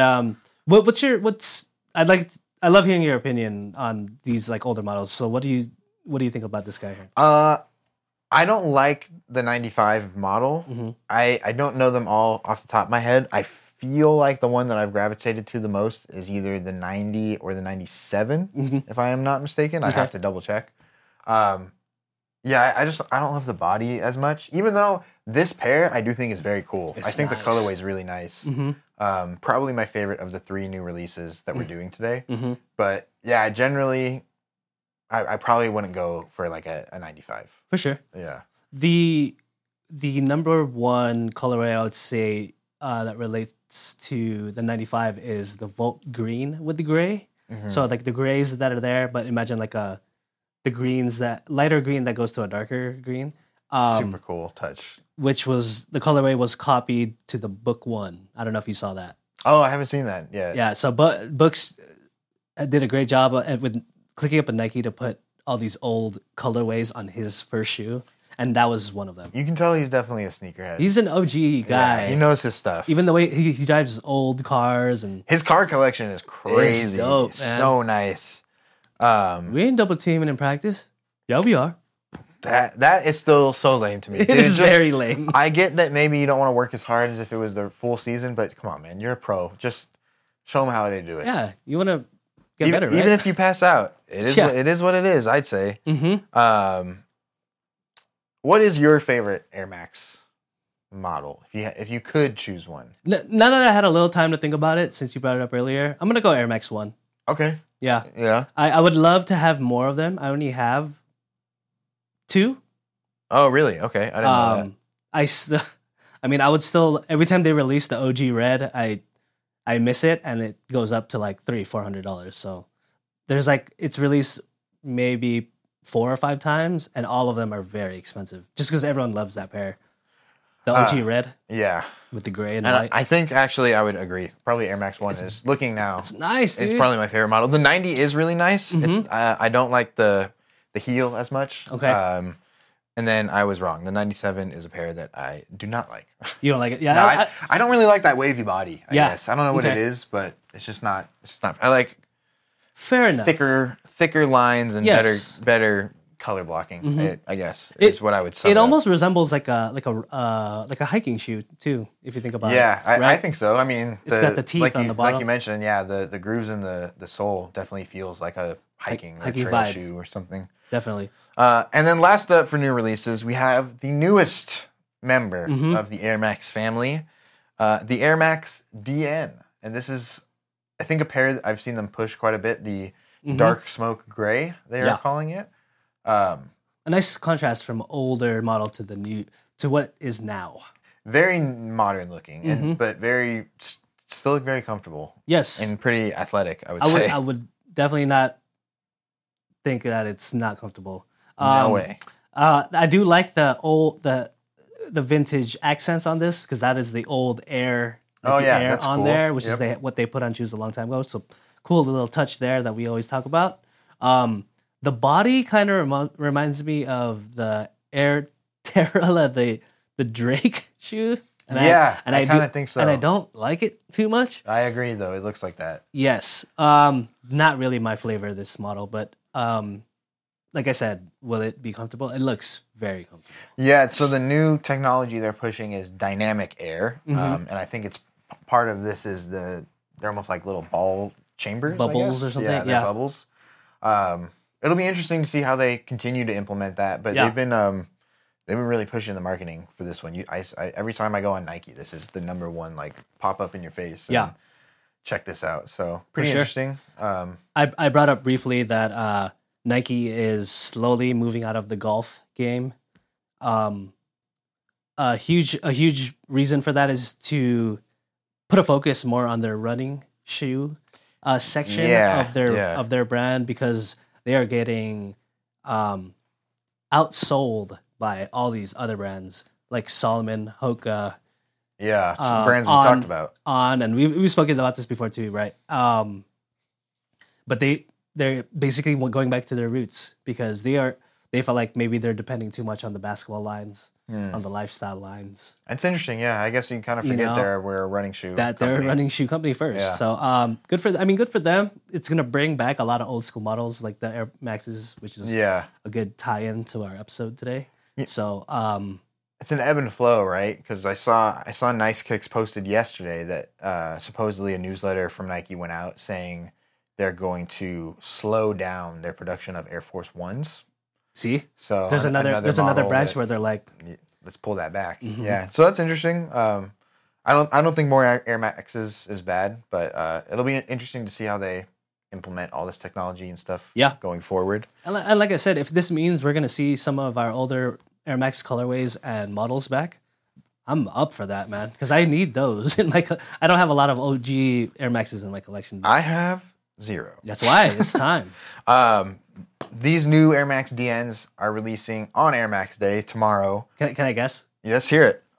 Speaker 1: I love hearing your opinion on these like older models. So what do you think about this guy here?
Speaker 2: I don't like the 95 model. I don't know them all off the top of my head. I feel like the one that I've gravitated to the most is either the 90 or the 97, if I am not mistaken. I have to double check. I don't love the body as much, even though this pair I do think is very cool. I think the colorway is really nice. Probably my favorite of the 3 new releases that we're doing today. But yeah, generally, I probably wouldn't go for like a 95.
Speaker 1: For sure.
Speaker 2: Yeah.
Speaker 1: The number one colorway I would say that relates to the 95 is the Volt Green with the gray. So like the grays that are there, but imagine like the greens, that lighter green that goes to a darker green.
Speaker 2: Super cool touch.
Speaker 1: Which was, the colorway was copied to the Book One. I don't know if you saw that.
Speaker 2: Oh, I haven't seen that yet.
Speaker 1: Yeah, so Books did a great job with clicking up a Nike to put all these old colorways on his first shoe, and that was one of them.
Speaker 2: You can tell he's definitely a sneakerhead.
Speaker 1: He's an OG guy.
Speaker 2: Yeah, he knows his stuff.
Speaker 1: Even the way he drives old cars, and
Speaker 2: his car collection is crazy.
Speaker 1: It's dope, man.
Speaker 2: So nice.
Speaker 1: We ain't double teaming in practice. Yeah, we are.
Speaker 2: That is still so lame to me.
Speaker 1: It is very lame.
Speaker 2: I get that maybe you don't want to work as hard as if it was the full season, but come on, man, you're a pro. Just show them how they do it.
Speaker 1: Yeah, you want to get better, right?
Speaker 2: Even if you pass out, it is what it is. I'd say. What is your favorite Air Max model? If you could choose one.
Speaker 1: Now that I had a little time to think about it, since you brought it up earlier, I'm gonna go Air Max 1.
Speaker 2: Okay.
Speaker 1: Yeah.
Speaker 2: Yeah.
Speaker 1: I would love to have more of them. I only have 2.
Speaker 2: Oh, really? Okay. I didn't know that.
Speaker 1: I would still, every time they release the OG Red, I miss it, and it goes up to like $300-$400. So there's it's released maybe 4 or 5 times, and all of them are very expensive, just because everyone loves that pair. The OG Red.
Speaker 2: Yeah.
Speaker 1: With the gray and white.
Speaker 2: I think actually I would agree. Probably Air Max 1 is, looking now.
Speaker 1: It's nice, dude.
Speaker 2: It's probably my favorite model. The 90 is really nice. It's I don't like the heel as much.
Speaker 1: Okay.
Speaker 2: And then I was wrong. The 97 is a pair that I do not like.
Speaker 1: You don't like it? Yeah.
Speaker 2: No, I don't really like that wavy body, I
Speaker 1: Yeah.
Speaker 2: guess. I don't know what it
Speaker 1: Okay.
Speaker 2: is, but it's just not. I like
Speaker 1: Fair enough.
Speaker 2: thicker lines and
Speaker 1: Yes.
Speaker 2: better color blocking. I guess is what I would say.
Speaker 1: It almost resembles like a hiking shoe too, if you think about
Speaker 2: Yeah,
Speaker 1: it.
Speaker 2: I think so. I mean,
Speaker 1: It's got the teeth
Speaker 2: like
Speaker 1: on
Speaker 2: you,
Speaker 1: the bottom.
Speaker 2: Like you mentioned, yeah, the grooves in the sole definitely feels like a hiking
Speaker 1: hiking
Speaker 2: trail
Speaker 1: vibe.
Speaker 2: shoe or something.
Speaker 1: Definitely.
Speaker 2: And then last up for new releases, we have the newest member
Speaker 1: Mm-hmm.
Speaker 2: of the Air Max family, the Air Max DN. And this is, I think, a pair that I've seen them push quite a bit, the dark smoke gray, they are
Speaker 1: Yeah.
Speaker 2: calling it.
Speaker 1: A nice contrast from older model to what is now.
Speaker 2: Very modern looking,
Speaker 1: Mm-hmm.
Speaker 2: but still look very comfortable
Speaker 1: Yes.
Speaker 2: and pretty athletic, I would say.
Speaker 1: I would definitely not think that it's not comfortable.
Speaker 2: No way.
Speaker 1: I do like the vintage accents on this because that is the old Air.
Speaker 2: Oh,
Speaker 1: the
Speaker 2: yeah,
Speaker 1: Air
Speaker 2: that's
Speaker 1: on
Speaker 2: cool.
Speaker 1: there, which is
Speaker 2: Yep.
Speaker 1: what they put on shoes a long time ago. So cool little touch there that we always talk about. The body kind of reminds me of the Air Terrella, the Drake shoe. And
Speaker 2: Yeah,
Speaker 1: and
Speaker 2: I
Speaker 1: do-
Speaker 2: kinda think so.
Speaker 1: And I don't like it too much.
Speaker 2: I agree, though. It looks like that.
Speaker 1: Yes. Not really my flavor, this model, but like I said, will it be comfortable? It looks very comfortable.
Speaker 2: Yeah, so the new technology they're pushing is dynamic air.
Speaker 1: Mm-hmm.
Speaker 2: And I think it's part of this is they're almost like little ball chambers, I
Speaker 1: Bubbles
Speaker 2: guess.
Speaker 1: or something,
Speaker 2: Yeah, they're
Speaker 1: yeah.
Speaker 2: bubbles. It'll be interesting to see how they continue to implement that, but
Speaker 1: Yeah.
Speaker 2: they've been really pushing the marketing for this one. I every time I go on Nike, this is the number one like pop up in your face. And
Speaker 1: Yeah.
Speaker 2: check this out. So pretty
Speaker 1: sure.
Speaker 2: interesting.
Speaker 1: I brought up briefly that Nike is slowly moving out of the golf game. A huge reason for that is to put a focus more on their running shoe section
Speaker 2: Yeah,
Speaker 1: of their brand because they are getting outsold by all these other brands like Salomon, Hoka,
Speaker 2: Yeah, some brands we
Speaker 1: on-
Speaker 2: talked about.
Speaker 1: and we've spoken about this before too, right? But they're basically going back to their roots because they felt like maybe they're depending too much on the basketball lines, on the lifestyle lines.
Speaker 2: It's interesting, yeah. I guess you kind of
Speaker 1: You
Speaker 2: forget
Speaker 1: know,
Speaker 2: we're a running shoe.
Speaker 1: That they're a
Speaker 2: company.
Speaker 1: running shoe company first.
Speaker 2: Yeah.
Speaker 1: So good for them. It's gonna bring back a lot of old school models like the Air Maxes, which is
Speaker 2: Yeah.
Speaker 1: a good tie-in to our episode today. So
Speaker 2: It's an ebb and flow, right? Because I saw Nice Kicks posted yesterday that supposedly a newsletter from Nike went out saying they're going to slow down their production of Air Force Ones.
Speaker 1: see,
Speaker 2: So
Speaker 1: there's another
Speaker 2: model
Speaker 1: branch
Speaker 2: that-
Speaker 1: where they're like,
Speaker 2: let's pull that back.
Speaker 1: Mm-hmm.
Speaker 2: Yeah, so that's interesting. I don't think more Air Maxes is bad, but it'll be interesting to see how they implement all this technology and stuff.
Speaker 1: Yeah.
Speaker 2: Going forward.
Speaker 1: and like I said, if this means we're gonna see some of our older Air Max colorways and models back, I'm up for that, man. Because I need those. I don't have a lot of OG Air Maxes in my collection.
Speaker 2: I have 0.
Speaker 1: That's why it's time.
Speaker 2: These new Air Max DNs are releasing on Air Max Day tomorrow.
Speaker 1: Can I guess?
Speaker 2: Yes, hear it.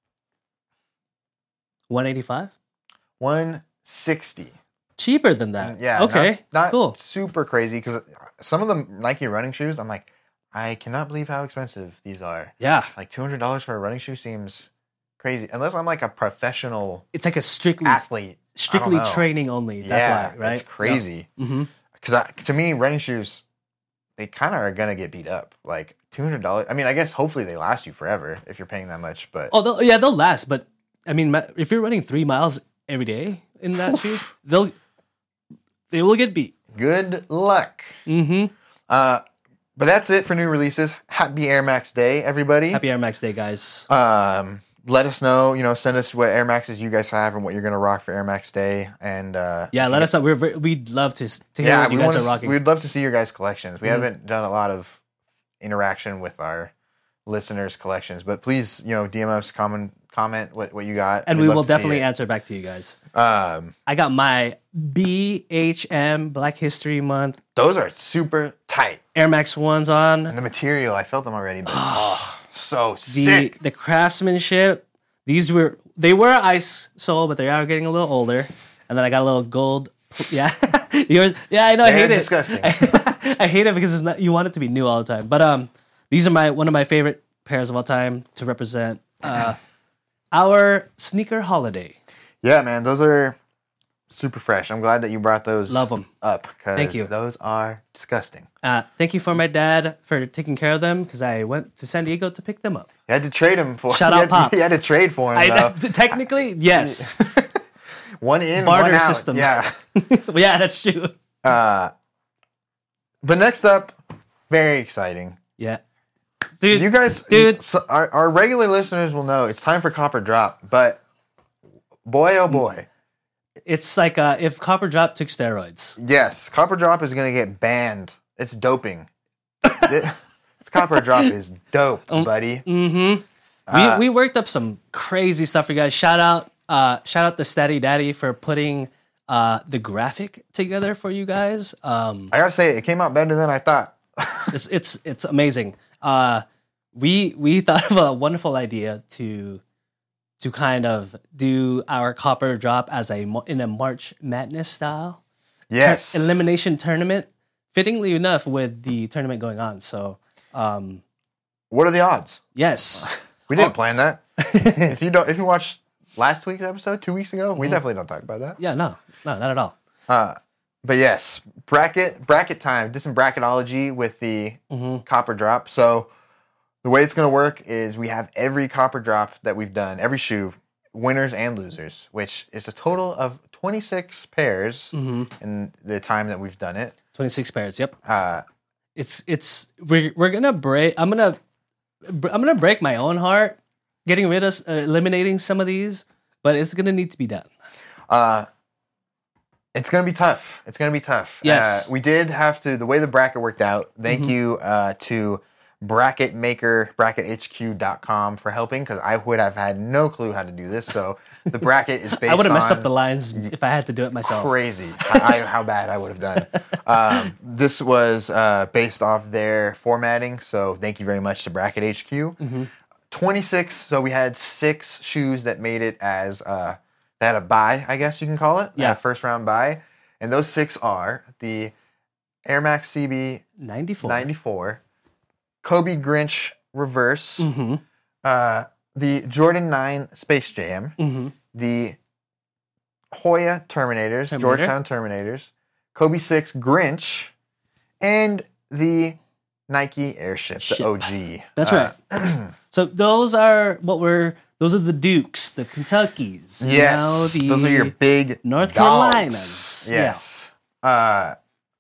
Speaker 1: 185?
Speaker 2: 160.
Speaker 1: Cheaper than that.
Speaker 2: Yeah.
Speaker 1: Okay.
Speaker 2: Not
Speaker 1: cool.
Speaker 2: super crazy because some of the Nike running shoes, I'm like, I cannot believe how expensive these are.
Speaker 1: Yeah.
Speaker 2: Like $200 for a running shoe seems crazy. Unless I'm like a professional
Speaker 1: It's like a strictly
Speaker 2: athlete. I don't know.
Speaker 1: training only. That's
Speaker 2: Yeah,
Speaker 1: why, right?
Speaker 2: it's crazy.
Speaker 1: Mm-hmm.
Speaker 2: Because to me, running shoes, they kind of are gonna get beat up. Like $200. I mean, I guess hopefully they last you forever if you're paying that much. But
Speaker 1: Oh, they'll last. But I mean, if you're running 3 miles every day in that shoe, they will get beat.
Speaker 2: good luck.
Speaker 1: Mm-hmm.
Speaker 2: But that's it for new releases. Happy Air Max Day, everybody.
Speaker 1: Happy Air Max Day, guys.
Speaker 2: Let us know. Send us what Air Maxes you guys have and what you're gonna rock for Air Max Day. And
Speaker 1: Yeah, let us know. We'd love to hear what you guys are rocking.
Speaker 2: We'd love to see your guys' collections. We haven't done a lot of interaction with our listeners' collections, but please, DM us, comment what you got,
Speaker 1: And
Speaker 2: We'd
Speaker 1: we
Speaker 2: love
Speaker 1: will
Speaker 2: to see
Speaker 1: definitely
Speaker 2: it.
Speaker 1: answer back to you guys.
Speaker 2: Um,
Speaker 1: I got my BHM Black History Month
Speaker 2: those are super tight,
Speaker 1: Air Max ones on.
Speaker 2: and the material I felt them already, but so
Speaker 1: The
Speaker 2: sick.
Speaker 1: the craftsmanship. They were ice sole, but they are getting a little older. And then I got a little gold. Yeah, I know. I
Speaker 2: They're
Speaker 1: hate it.
Speaker 2: disgusting.
Speaker 1: I hate it because it's not. You want it to be new all the time. But These are one of my favorite pairs of all time to represent our sneaker holiday.
Speaker 2: Yeah, man, those are super fresh. I'm glad that you brought those
Speaker 1: Love 'em.
Speaker 2: up
Speaker 1: Thank you.
Speaker 2: because those are disgusting.
Speaker 1: Thank you for my dad for taking care of them because I went to San Diego to pick them up.
Speaker 2: You had to trade him for.
Speaker 1: Shout out, Pop.
Speaker 2: You had to trade for him, though.
Speaker 1: Technically, yes.
Speaker 2: One in,
Speaker 1: Barter
Speaker 2: one out.
Speaker 1: system.
Speaker 2: Yeah.
Speaker 1: Yeah, that's true.
Speaker 2: But next up, very exciting.
Speaker 1: Yeah. Dude,
Speaker 2: You guys,
Speaker 1: dude.
Speaker 2: so our regular listeners will know it's time for Copper Drop, but boy, oh boy.
Speaker 1: It's like if Copper Drop took steroids.
Speaker 2: Yes, Copper Drop is going to get banned. It's doping. This Copper Drop is dope, buddy.
Speaker 1: Mm-hmm. We worked up some crazy stuff for you guys. Shout out to Steady Daddy for putting the graphic together for you guys.
Speaker 2: I gotta say, it came out better than I thought.
Speaker 1: It's amazing. We thought of a wonderful idea to kind of do our Copper Drop as in a March Madness style
Speaker 2: Yes.
Speaker 1: elimination tournament. Fittingly enough, with the tournament going on, so
Speaker 2: What are the odds?
Speaker 1: yes,
Speaker 2: We didn't plan that. If you watched last week's episode 2 weeks ago, we definitely don't talk about that.
Speaker 1: yeah, no, not at all.
Speaker 2: But yes, bracket time. Did some bracketology with the Copper Drop. So the way it's going to work is we have every Copper Drop that we've done, every shoe, winners and losers, which is a total of 26 pairs in the time that we've done it.
Speaker 1: 26 pairs. Yep. We're gonna break. I'm gonna break my own heart, getting rid of eliminating some of these, but it's gonna need to be done.
Speaker 2: It's going to be tough. It's going to be tough.
Speaker 1: Yes.
Speaker 2: We did have to, the way the bracket worked out, thank you to bracket maker, brackethq.com for helping, because I would have had no clue how to do this. So the bracket is based on...
Speaker 1: I would have messed up the lines if I had to do it myself.
Speaker 2: Crazy. How bad I would have done. This was based off their formatting, so thank you very much to Bracket HQ. 26, so we had 6 shoes that made it as... They had a bye, I guess you can call it.
Speaker 1: Yeah.
Speaker 2: First round bye. And those 6 are the Air Max CB 94, Kobe Grinch Reverse, the Jordan 9 Space Jam, the Hoya Terminator. Georgetown Terminators, Kobe 6 Grinch, and the Nike Airship, the OG.
Speaker 1: That's right. So those are the Dukes, the Kentuckys.
Speaker 2: Yes, those are your big
Speaker 1: North
Speaker 2: dogs.
Speaker 1: Carolinas.
Speaker 2: Yes. Yeah.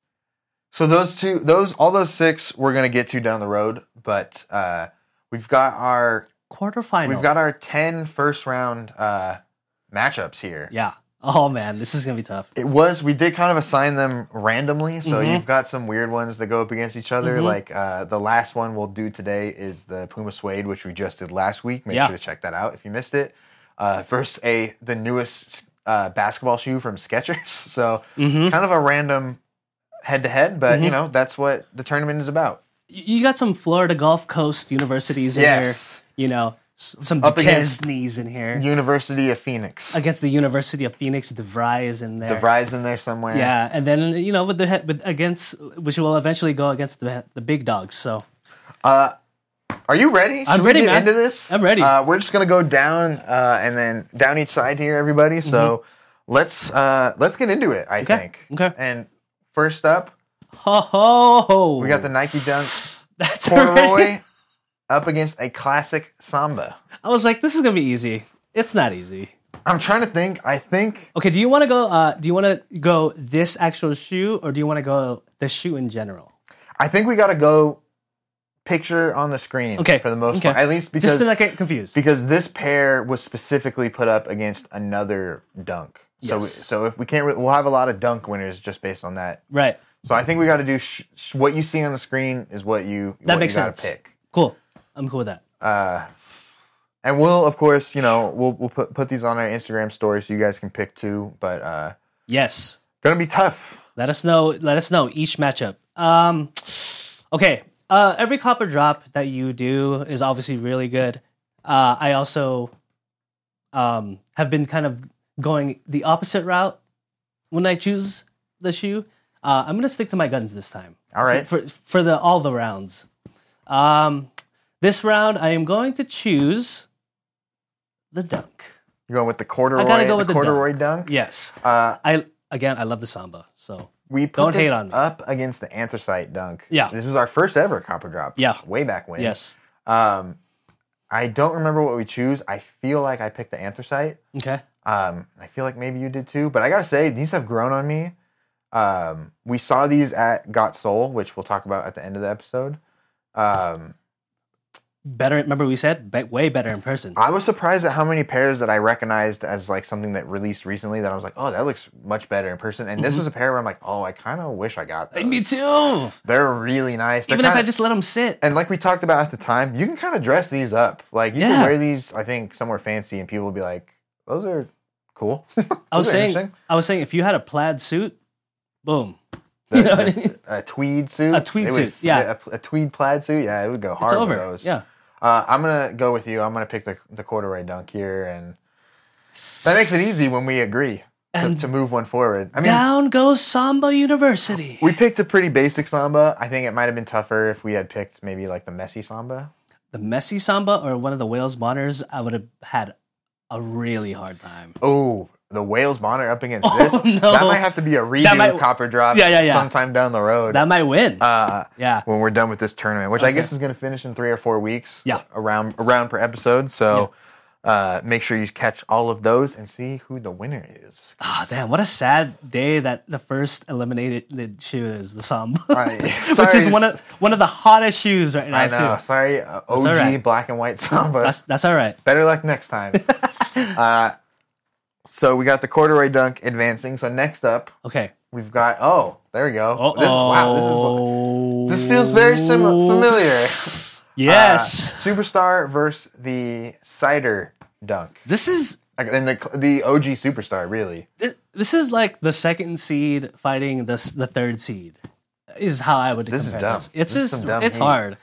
Speaker 2: So all those 6 we're gonna get to down the road, but we've got our
Speaker 1: quarterfinal.
Speaker 2: We've got our 10 first round matchups here.
Speaker 1: Yeah. Oh man, this is gonna be tough.
Speaker 2: We did kind of assign them randomly, so you've got some weird ones that go up against each other. Like the last one we'll do today is the Puma Suede, which we just did last week. Make sure to check that out if you missed it. Versus the newest basketball shoe from Skechers. So kind of a random head-to-head, but that's what the tournament is about.
Speaker 1: You got some Florida Gulf Coast universities in here. Some Duquesnes in here.
Speaker 2: University of Phoenix.
Speaker 1: Against the University of Phoenix, DeVry is in there.
Speaker 2: DeVry's in there somewhere.
Speaker 1: Yeah, and then which will eventually go against the big dogs. So,
Speaker 2: are you ready?
Speaker 1: I'm ready,
Speaker 2: we get
Speaker 1: man.
Speaker 2: into this?
Speaker 1: I'm ready.
Speaker 2: We're just gonna go down and then down each side here, everybody. So let's get into it. I think.
Speaker 1: Okay.
Speaker 2: And first up, we got the Nike Dunk
Speaker 1: That's
Speaker 2: Corduroy.
Speaker 1: right.
Speaker 2: Up against a classic Samba.
Speaker 1: I was like, this is gonna be easy. It's not easy.
Speaker 2: I'm trying to think. I think.
Speaker 1: Okay, do you want to go? Do you want to go this actual shoe, or do you want to go the shoe in general?
Speaker 2: I think we got to go picture on the screen.
Speaker 1: Okay,
Speaker 2: for the most part, at least because
Speaker 1: just to not get confused.
Speaker 2: Because this pair was specifically put up against another Dunk.
Speaker 1: Yes.
Speaker 2: So if we can't, we'll have a lot of Dunk winners just based on that.
Speaker 1: Right.
Speaker 2: So I think we got to do what you see on the screen is what you
Speaker 1: makes
Speaker 2: gotta
Speaker 1: sense.
Speaker 2: Pick.
Speaker 1: Cool. I'm cool with that.
Speaker 2: And we'll, of course, we'll put these on our Instagram story so you guys can pick too. But
Speaker 1: yes,
Speaker 2: gonna be tough.
Speaker 1: Let us know each matchup. Okay. Every Copper Drop that you do is obviously really good. I also have been kind of going the opposite route when I choose the shoe. I'm gonna stick to my guns this time.
Speaker 2: All right.
Speaker 1: So for all the rounds. This round, I am going to choose the dunk.
Speaker 2: You're going with the corduroy.
Speaker 1: I gotta go with the
Speaker 2: corduroy dunk.
Speaker 1: Yes. I love the Samba. So
Speaker 2: we put
Speaker 1: don't
Speaker 2: this
Speaker 1: hate on me.
Speaker 2: up against the anthracite dunk.
Speaker 1: Yeah.
Speaker 2: This was our first ever copper drop.
Speaker 1: Yeah.
Speaker 2: Way back when.
Speaker 1: Yes.
Speaker 2: I don't remember what we choose. I feel like I picked the anthracite.
Speaker 1: Okay.
Speaker 2: I feel like maybe you did too. But I gotta say, these have grown on me. We saw these at Got Soul, which we'll talk about at the end of the episode.
Speaker 1: Better. Remember we said way better in person.
Speaker 2: I was surprised at how many pairs that I recognized as like something that released recently that I was like, oh, that looks much better in person. And this was a pair where I'm like, oh, I kind of wish I got those.
Speaker 1: Me too.
Speaker 2: They're really nice.
Speaker 1: Even if I just let them sit.
Speaker 2: And like we talked about at the time, you can kind of dress these up. Like you can wear these, I think, somewhere fancy, and people will be like, those are cool.
Speaker 1: I was saying if you had a plaid suit, boom.
Speaker 2: A tweed suit.
Speaker 1: A tweed suit. Yeah.
Speaker 2: A tweed plaid suit. Yeah, it would go hard with those.
Speaker 1: Yeah.
Speaker 2: I'm going to go with you. I'm going to pick the corduroy dunk here. And that makes it easy when we agree to move one forward. I mean,
Speaker 1: down goes Samba University.
Speaker 2: We picked a pretty basic Samba. I think it might have been tougher if we had picked maybe like the messy Samba.
Speaker 1: The messy Samba or one of the Wales Bonners, I would have had a really hard time.
Speaker 2: Oh, the Wales Bonner up against this?
Speaker 1: No.
Speaker 2: That might have to be a redo copper drop sometime down the road.
Speaker 1: That might win.
Speaker 2: When we're done with this tournament, which I guess is going to finish in 3 or 4 weeks.
Speaker 1: Yeah.
Speaker 2: Around per episode. So make sure you catch all of those and see who the winner is.
Speaker 1: Damn, what a sad day that the first eliminated shoe is the Samba.
Speaker 2: Which
Speaker 1: is one of the hottest shoes right now,
Speaker 2: I know.
Speaker 1: too.
Speaker 2: Sorry, OG black and white Samba.
Speaker 1: That's all right.
Speaker 2: Better luck next time. So we got the corduroy dunk advancing. So next up, we've got there we go. This feels very familiar.
Speaker 1: Yes,
Speaker 2: Superstar versus the Cider dunk.
Speaker 1: This is
Speaker 2: and the OG Superstar. Really,
Speaker 1: this is like the second seed fighting the third seed. Is how I would compare this. It's hard.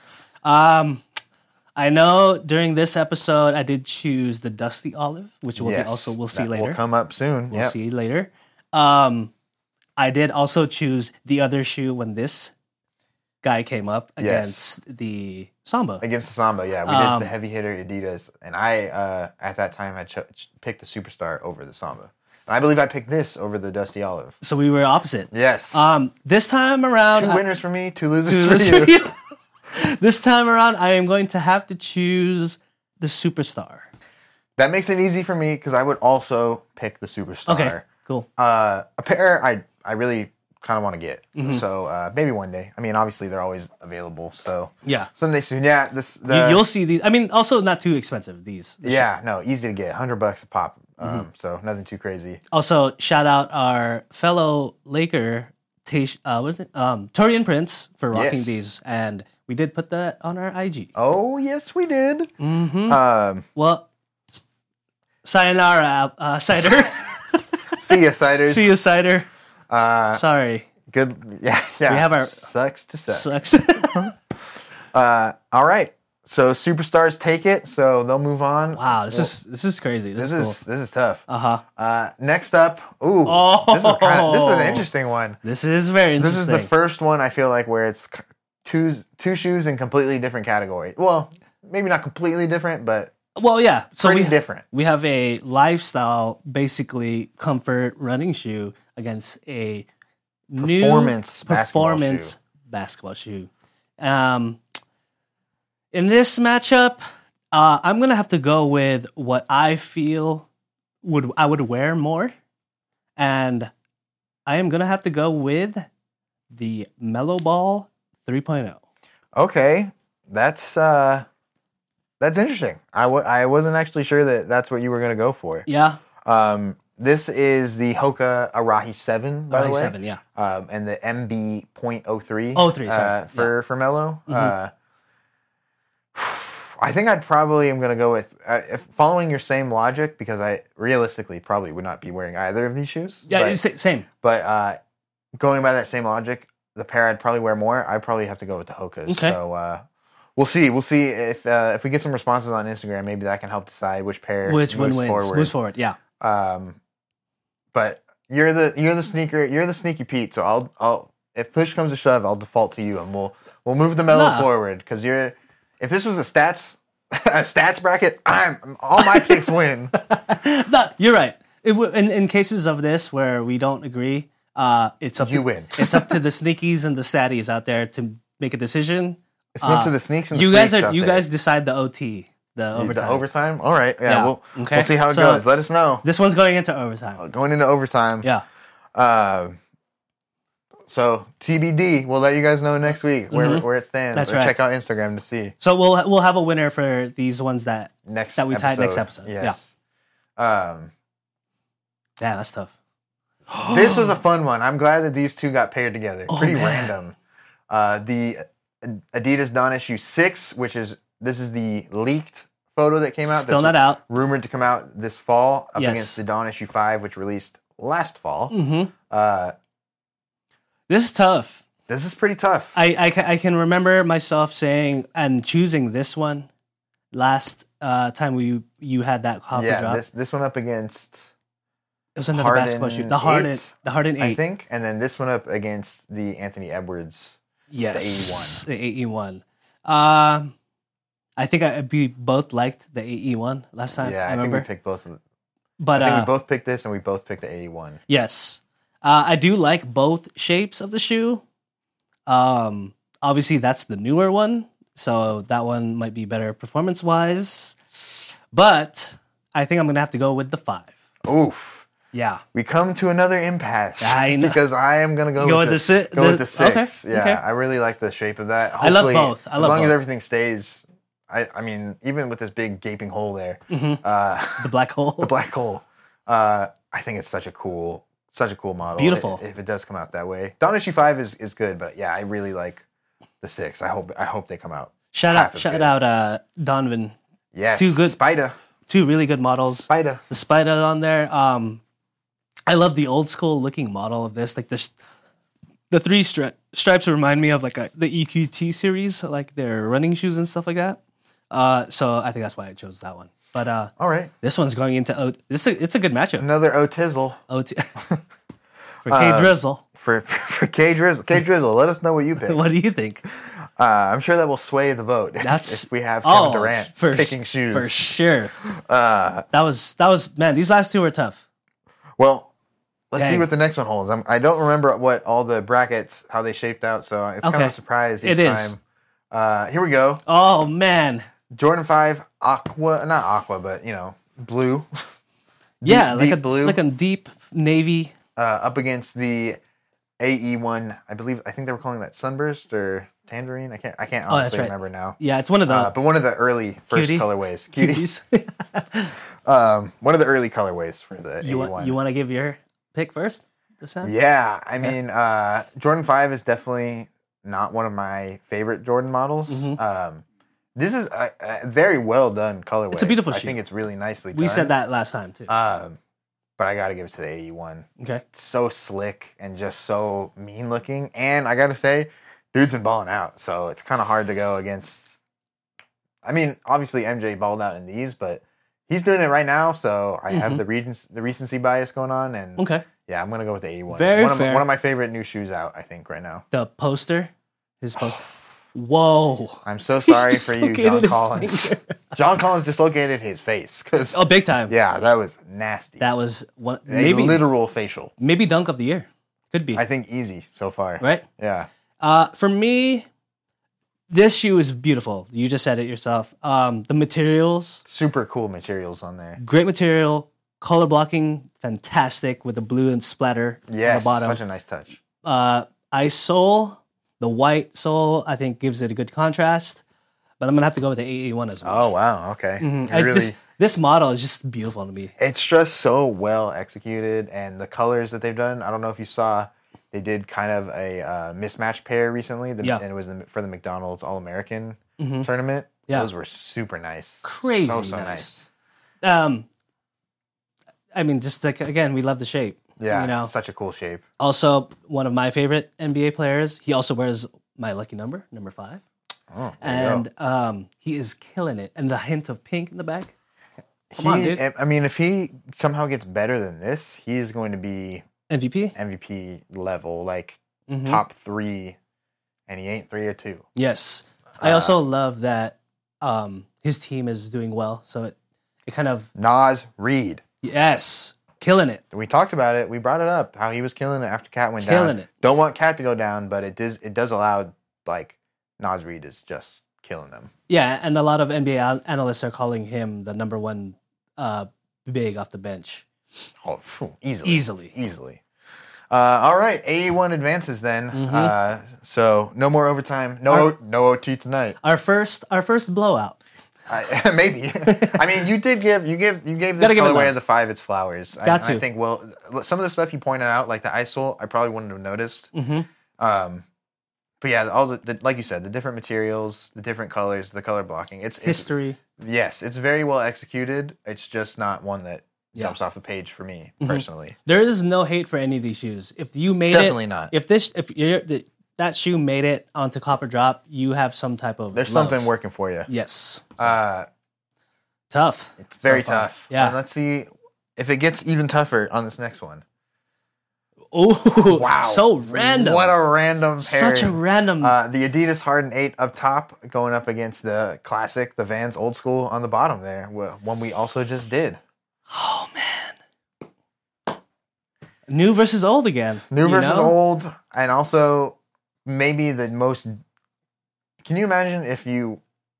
Speaker 1: I know during this episode I did choose the Dusty Olive, which we'll see later.
Speaker 2: Will come up soon.
Speaker 1: We'll see later. I did also choose the other shoe when this guy came up against the Samba.
Speaker 2: Against the Samba, yeah. We did the heavy hitter Adidas, and I at that time had picked the Superstar over the Samba. And I believe I picked this over the Dusty Olive.
Speaker 1: So we were opposite.
Speaker 2: Yes.
Speaker 1: This time around,
Speaker 2: 2 winners for me, 2 losers for you.
Speaker 1: This time around, I am going to have to choose the Superstar.
Speaker 2: That makes it easy for me because I would also pick the Superstar.
Speaker 1: Okay, cool.
Speaker 2: A pair I really kind of want to get. So maybe one day. I mean, obviously they're always available. So someday soon. Yeah,
Speaker 1: you'll see these. I mean, also not too expensive. These.
Speaker 2: Easy to get. $100 a pop. So nothing too crazy.
Speaker 1: Also, shout out our fellow Laker, Torian Prince for rocking these, and we did put that on our IG.
Speaker 2: Oh yes, we did.
Speaker 1: Well, sayonara, Cider.
Speaker 2: See ya, Cider.
Speaker 1: See ya, Cider. Sorry.
Speaker 2: Good. Yeah.
Speaker 1: We have our
Speaker 2: sucks to suck.
Speaker 1: Sucks.
Speaker 2: All right. So Superstars take it. So they'll move on.
Speaker 1: Wow, this is crazy. This
Speaker 2: is tough. Next up.
Speaker 1: This
Speaker 2: is an interesting one.
Speaker 1: This is very interesting.
Speaker 2: This is the first one I feel like where it's two shoes in completely different categories. Well, maybe not completely different, but
Speaker 1: so
Speaker 2: pretty different.
Speaker 1: We have a lifestyle, basically comfort running shoe against a
Speaker 2: performance
Speaker 1: basketball shoe. In this matchup, I'm gonna have to go with what I feel I would wear more, and I am gonna have to go with the Mellow Ball 3.0.
Speaker 2: Okay, that's interesting. I wasn't actually sure that that's what you were gonna go for.
Speaker 1: Yeah.
Speaker 2: This is the Hoka Arahi 7, by the way.
Speaker 1: 7, yeah.
Speaker 2: And the MB.03.
Speaker 1: 03, sorry.
Speaker 2: For Mellow. I think I'm going to go with, following your same logic, because I realistically probably would not be wearing either of these shoes.
Speaker 1: Yeah, same.
Speaker 2: But going by that same logic, the pair I'd probably wear more, I'd probably have to go with the Hokas.
Speaker 1: Okay.
Speaker 2: So we'll see. We'll see if we get some responses on Instagram, maybe that can help decide which pair
Speaker 1: moves
Speaker 2: forward.
Speaker 1: Moves forward, yeah.
Speaker 2: But you're the sneaky Pete, so if push comes to shove, I'll default to you, and we'll move the mellow
Speaker 1: Nah.
Speaker 2: forward. Because if this was a stats bracket, all my picks win.
Speaker 1: No, you're right. In cases of this where we don't agree, it's up
Speaker 2: You
Speaker 1: to
Speaker 2: win.
Speaker 1: it's up to the sneakies and the statties out there to make a decision.
Speaker 2: It's up to the sneaks and the
Speaker 1: You
Speaker 2: freaks out there.
Speaker 1: guys decide the OT, the overtime.
Speaker 2: The overtime. All right. Yeah.
Speaker 1: Yeah.
Speaker 2: We'll
Speaker 1: Okay.
Speaker 2: see how it
Speaker 1: So-
Speaker 2: goes. Let us know.
Speaker 1: This one's going into overtime.
Speaker 2: Going into overtime.
Speaker 1: Yeah.
Speaker 2: So TBD. We'll let you guys know next week where it stands.
Speaker 1: That's
Speaker 2: or
Speaker 1: right.
Speaker 2: Check out Instagram to see
Speaker 1: So we'll have a winner for these ones that we tied next episode.
Speaker 2: Yes.
Speaker 1: Yeah, that's tough.
Speaker 2: This was a fun one. I'm glad that these two got paired together.
Speaker 1: Oh,
Speaker 2: Pretty
Speaker 1: man.
Speaker 2: random. The Adidas Dawn issue 6, this is the leaked photo that came out.
Speaker 1: Still
Speaker 2: that's
Speaker 1: not out.
Speaker 2: rumored to come out this fall up
Speaker 1: Yes.
Speaker 2: against the Dawn issue 5, which released last fall.
Speaker 1: Mm-hmm. This is tough.
Speaker 2: This is pretty tough.
Speaker 1: I can remember myself saying and choosing this one last time you had that copper drop.
Speaker 2: This one up against
Speaker 1: It was another
Speaker 2: Harden
Speaker 1: basketball shoe.
Speaker 2: 8,
Speaker 1: The Harden 8.
Speaker 2: I think, and then this one up against the Anthony Edwards.
Speaker 1: Yes. The AE1. I think we both liked the AE1 last time.
Speaker 2: Yeah,
Speaker 1: I
Speaker 2: I think
Speaker 1: remember.
Speaker 2: we picked both of them.
Speaker 1: But
Speaker 2: I think we both picked this, and we both picked the AE1.
Speaker 1: yes. I do like both shapes of the shoe. Obviously, that's the newer one, so that one might be better performance-wise. But I think I'm going to have to go with the 5.
Speaker 2: Oof.
Speaker 1: Yeah.
Speaker 2: We come to another impasse.
Speaker 1: I know.
Speaker 2: Because I am going to go with the 6.
Speaker 1: Okay,
Speaker 2: Yeah,
Speaker 1: okay.
Speaker 2: I really like the shape of that.
Speaker 1: I love
Speaker 2: Hopefully,
Speaker 1: both.
Speaker 2: as long as everything stays, I mean, even with this big gaping hole there,
Speaker 1: The black hole.
Speaker 2: the black hole, I think it's such a cool model.
Speaker 1: Beautiful.
Speaker 2: If it does come out that way. Dawn issue 5 is good, but yeah, I really like the 6. I hope they come out.
Speaker 1: Shout
Speaker 2: good.
Speaker 1: out Donovan.
Speaker 2: Yes.
Speaker 1: Two good-
Speaker 2: Spider.
Speaker 1: 2 really good models.
Speaker 2: Spider.
Speaker 1: The spider on there. I love the old school looking model of this. Like the 3 stripes remind me of like the EQT series, like their running shoes and stuff like that. So I think that's why I chose that one. But
Speaker 2: All right.
Speaker 1: this one's going into it's a good matchup.
Speaker 2: Another Otizzle
Speaker 1: OT for K Drizzle.
Speaker 2: for K Drizzle. K Drizzle, let us know what you pick.
Speaker 1: What do you think?
Speaker 2: I'm sure that will sway the vote.
Speaker 1: That's
Speaker 2: if we have Kevin Durant
Speaker 1: for
Speaker 2: picking shoes.
Speaker 1: for sure. That was man. These last 2 were tough.
Speaker 2: Well, let's see
Speaker 1: Dang.
Speaker 2: what the next one holds. I don't remember what all the brackets, how they shaped out, so it's kind of
Speaker 1: Okay.
Speaker 2: a surprise each
Speaker 1: It is.
Speaker 2: time. Here we go.
Speaker 1: Oh man,
Speaker 2: Jordan 5 Aqua, not Aqua, but blue.
Speaker 1: yeah,
Speaker 2: deep blue.
Speaker 1: like a deep navy.
Speaker 2: Up against the AE1. I think they were calling that Sunburst or Tangerine. I can't
Speaker 1: that's
Speaker 2: honestly
Speaker 1: right.
Speaker 2: remember now.
Speaker 1: Yeah, it's one of the
Speaker 2: But one of the early first
Speaker 1: Cutie.
Speaker 2: colorways. Cutie.
Speaker 1: cuties.
Speaker 2: One of the early colorways for the
Speaker 1: you
Speaker 2: AE1.
Speaker 1: want to give your pick first? This time?
Speaker 2: Yeah, I mean, Jordan 5 is definitely not one of my favorite Jordan models. This is a very well done colorway.
Speaker 1: It's a beautiful
Speaker 2: I
Speaker 1: shoe.
Speaker 2: think it's really nicely done.
Speaker 1: We said that last time too.
Speaker 2: But I got to give it to the AE1.
Speaker 1: Okay.
Speaker 2: It's so slick and just so mean looking. And I got to say, dude's been balling out. So it's kind of hard to go against. I mean, obviously MJ balled out in these, but he's doing it right now. So I have the recency bias going on. And
Speaker 1: Okay.
Speaker 2: yeah, I'm going to go with the AE1.
Speaker 1: Very
Speaker 2: It's
Speaker 1: fair.
Speaker 2: one of my favorite new shoes out, I think, right now.
Speaker 1: The poster, his poster. Whoa.
Speaker 2: I'm so
Speaker 1: He's
Speaker 2: sorry for you, John
Speaker 1: dislocated his
Speaker 2: Collins.
Speaker 1: finger.
Speaker 2: John Collins dislocated his face.
Speaker 1: Oh, big time.
Speaker 2: Yeah, that was nasty.
Speaker 1: That was one.
Speaker 2: a
Speaker 1: Maybe
Speaker 2: literal facial.
Speaker 1: maybe dunk of the year. Could be
Speaker 2: I think easy so far.
Speaker 1: right.
Speaker 2: Yeah.
Speaker 1: For me, this shoe is beautiful. You just said it yourself. The materials,
Speaker 2: Super cool materials on there.
Speaker 1: great material. Color blocking, fantastic with the blue and splatter on
Speaker 2: Yes,
Speaker 1: the bottom.
Speaker 2: such a nice touch.
Speaker 1: Isole, the white sole, I think gives it a good contrast. But I'm gonna have to go with the AE1 as well.
Speaker 2: Oh wow, okay.
Speaker 1: This model is just beautiful to me.
Speaker 2: It's just so well executed, and the colors that they've done. I don't know if you saw, they did kind of a mismatch pair recently.
Speaker 1: Yeah.
Speaker 2: And it was for the McDonald's All American tournament.
Speaker 1: Yeah.
Speaker 2: Those were super nice.
Speaker 1: Crazy
Speaker 2: so
Speaker 1: nice. I mean, just like again, we love the shape.
Speaker 2: Yeah,
Speaker 1: You know.
Speaker 2: such a cool shape.
Speaker 1: Also, one of my favorite NBA players. He also wears my lucky number 5.
Speaker 2: Oh, there you go.
Speaker 1: And he is killing it. And the hint of pink in the back. Come on, dude.
Speaker 2: I mean, if he somehow gets better than this, he's going to be
Speaker 1: MVP?
Speaker 2: MVP level. Like, top 3, and he ain't 3 or 2.
Speaker 1: Yes. I also love that his team is doing well. So it kind of...
Speaker 2: Naz Reid.
Speaker 1: Yes. Killing it.
Speaker 2: We talked about it. We brought it up, how he was killing it after Cat went down.
Speaker 1: Killing it.
Speaker 2: Don't want Cat to go down, but it does allow, like, Naz Reid is just killing them.
Speaker 1: Yeah, and a lot of NBA analysts are calling him the number 1 big off the bench.
Speaker 2: Oh, easily.
Speaker 1: Easily.
Speaker 2: All right, AE1 advances then. So no more overtime. No OT tonight.
Speaker 1: Our first blowout.
Speaker 2: Maybe. I mean, you gave this colorway as a 5 its flowers. I think some of the stuff you pointed out, like the ISOL, I probably wouldn't have noticed. But yeah, all the like you said, the different materials, the different colors, the color blocking. It's
Speaker 1: history.
Speaker 2: Yes, it's very well executed. It's just not one that jumps off the page for me personally.
Speaker 1: There is no hate for any of these shoes. If you made
Speaker 2: definitely not.
Speaker 1: If that shoe made it onto Copper Drop, you have some type of
Speaker 2: there's
Speaker 1: love.
Speaker 2: something working for you.
Speaker 1: Yes.
Speaker 2: Tough. It's very tough.
Speaker 1: Yeah.
Speaker 2: And let's see if it gets even tougher on this next one.
Speaker 1: Oh
Speaker 2: wow!
Speaker 1: So random.
Speaker 2: What a random pairing.
Speaker 1: Such a random.
Speaker 2: The Adidas Harden 8 up top, going up against the classic, the Vans Old School on the bottom there. One we also just did.
Speaker 1: Oh man. New versus old again.
Speaker 2: New versus old, and also maybe the most. Can you imagine if you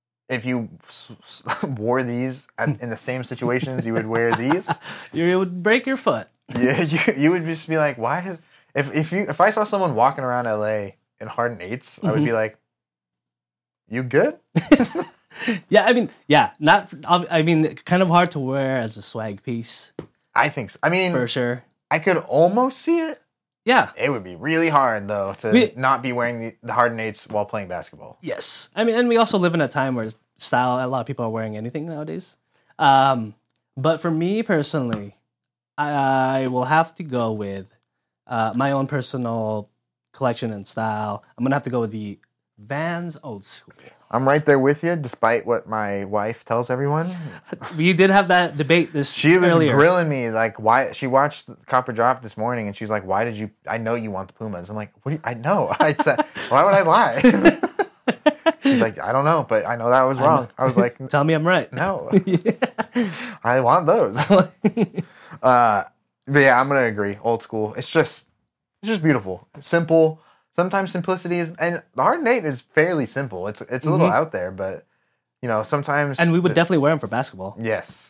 Speaker 2: wore these in the same situations you would wear these?
Speaker 1: You would break your foot.
Speaker 2: Yeah, you would just be like, why? If I saw someone walking around LA in Harden 8s, I would be like, you good?
Speaker 1: Yeah, I mean, kind of hard to wear as a swag piece.
Speaker 2: I think so. I mean,
Speaker 1: for sure.
Speaker 2: I could almost see it.
Speaker 1: Yeah.
Speaker 2: It would be really hard, though, to not be wearing the Harden 8s while playing basketball.
Speaker 1: Yes. I mean, and we also live in a time where a lot of people are wearing anything nowadays. But for me personally, I will have to go with my own personal collection and style. I'm going to have to go with the Vans Old School.
Speaker 2: I'm right there with you, despite what my wife tells everyone.
Speaker 1: We did have that debate
Speaker 2: She was
Speaker 1: earlier.
Speaker 2: Grilling me, like, why? She watched Copper Drop this morning, and she's like, why did you? I know you want the Pumas. I'm like, what do you? I know. I said, why would I lie? She's like, I don't know, but I know that was wrong. I was like,
Speaker 1: tell me I'm right.
Speaker 2: No. I want those. But yeah, I'm gonna agree. Old School. It's just beautiful, simple. Sometimes simplicity is, and the Harden 8 is fairly simple. It's a little out there, but sometimes.
Speaker 1: And we would definitely wear them for basketball.
Speaker 2: Yes.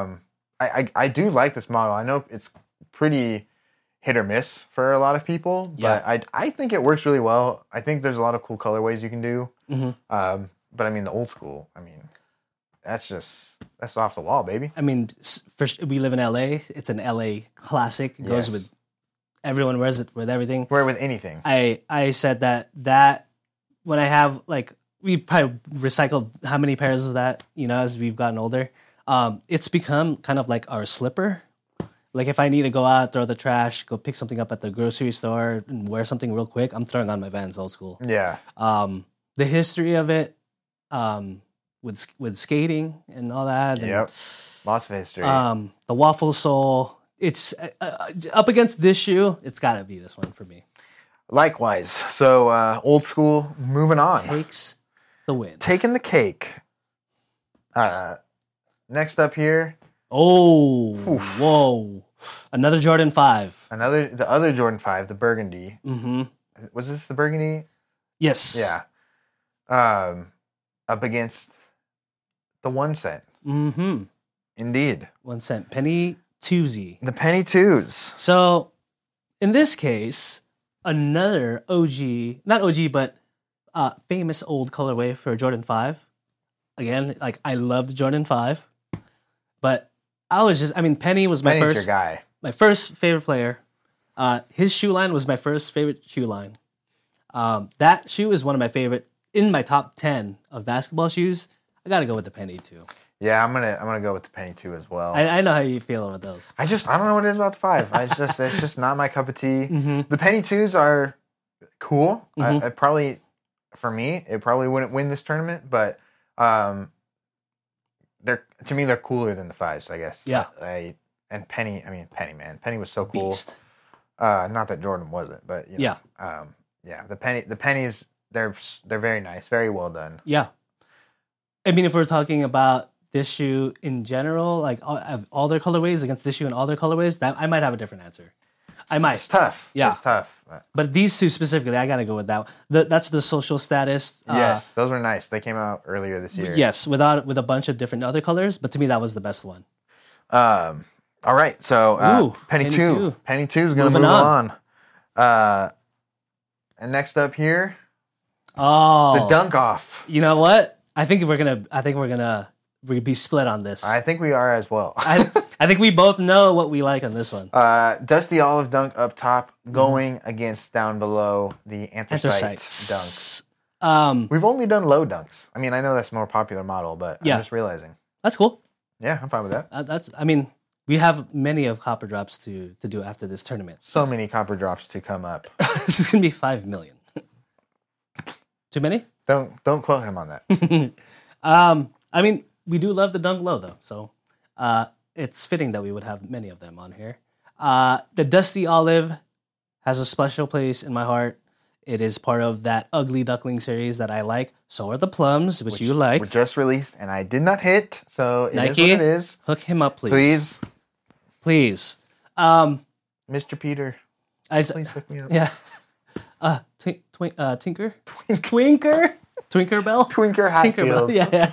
Speaker 2: I do like this model. I know it's pretty hit or miss for a lot of people, but I think it works really well. I think there's a lot of cool colorways you can do. But I mean, the Old School. I mean, that's off the wall, baby.
Speaker 1: I mean, first, we live in LA. It's an LA classic. It goes with everyone wears it with everything.
Speaker 2: Wear it with anything.
Speaker 1: I said that when I have we probably recycled how many pairs of that as we've gotten older. It's become kind of like our slipper. Like if I need to go out, throw the trash, go pick something up at the grocery store, and wear something real quick, I'm throwing on my Vans Old School.
Speaker 2: Yeah.
Speaker 1: The history of it. With skating and all that. And,
Speaker 2: lots of history.
Speaker 1: The waffle sole. It's up against this shoe. It's got to be this one for me.
Speaker 2: Likewise. So Old School, moving on.
Speaker 1: Takes the win.
Speaker 2: Taking the cake. Next up here.
Speaker 1: Oh, whoa. Another Jordan 5.
Speaker 2: The other Jordan 5, the burgundy.
Speaker 1: Mm-hmm.
Speaker 2: Was this the burgundy?
Speaker 1: Yes.
Speaker 2: Yeah. Up against the 1 cent.
Speaker 1: Mm-hmm.
Speaker 2: Indeed.
Speaker 1: 1 cent. Penny Twosie.
Speaker 2: The Penny Twos.
Speaker 1: So, in this case, another not OG, but famous old colorway for Jordan 5. Again, I loved Jordan 5. But Penny was
Speaker 2: Penny's
Speaker 1: your
Speaker 2: guy.
Speaker 1: My first favorite player. His shoe line was my first favorite shoe line. That shoe is one of my favorite. In my top 10 of basketball shoes, I got to go with the Penny 2.
Speaker 2: Yeah, I'm gonna go with the Penny 2 as well.
Speaker 1: I know how you feel about those.
Speaker 2: I don't know what it is about the 5. It's just not my cup of tea. Mm-hmm. The Penny 2s are cool. Mm-hmm. I probably, for me, it probably wouldn't win this tournament, but they're cooler than the 5s, I guess.
Speaker 1: Yeah.
Speaker 2: Penny, man. Penny was so cool.
Speaker 1: Beast.
Speaker 2: Not that Jordan wasn't, but
Speaker 1: yeah.
Speaker 2: Yeah, the pennies, they're very nice, very well done.
Speaker 1: Yeah. I mean, if we're talking about this shoe in general, like all their colorways against this shoe and all their colorways, that I might have a different answer. I might.
Speaker 2: It's tough.
Speaker 1: Yeah.
Speaker 2: It's tough.
Speaker 1: But these two specifically, I gotta go with that. That's the social status.
Speaker 2: Yes, those were nice. They came out earlier this year.
Speaker 1: Yes, with a bunch of different other colors, but to me that was the best one.
Speaker 2: All right, so
Speaker 1: Ooh,
Speaker 2: Penny
Speaker 1: Penny
Speaker 2: 2.
Speaker 1: two.
Speaker 2: Penny 2 is going to
Speaker 1: Moving
Speaker 2: move on. And next up here,
Speaker 1: Oh,
Speaker 2: the Dunk Off.
Speaker 1: You know what? I think we're gonna be split on this.
Speaker 2: I think we are as well.
Speaker 1: I think we both know what we like on this one.
Speaker 2: Dusty Olive Dunk up top, going against down below the Anthracite Dunk. We've only done low dunks. I mean, I know that's a more popular model, but I'm just realizing.
Speaker 1: That's cool.
Speaker 2: Yeah, I'm fine with that.
Speaker 1: I mean, we have many of Copper Drops to do after this tournament.
Speaker 2: So many Copper Drops to come up.
Speaker 1: This is gonna be 5 million. Too many?
Speaker 2: Don't quote him on that.
Speaker 1: I mean, we do love the Dunk Low though, so it's fitting that we would have many of them on here. The Dusty Olive has a special place in my heart. It is part of that Ugly Duckling series that I like. So are the Plums, which you like.
Speaker 2: Were just released, and I did not hit, so it
Speaker 1: Nike,
Speaker 2: is what it is.
Speaker 1: Hook him up, please.
Speaker 2: Please. Mr. Peter, please hook me up.
Speaker 1: Yeah. Tinker? Twinker? Twinkerbell?
Speaker 2: Twinker Hatfield.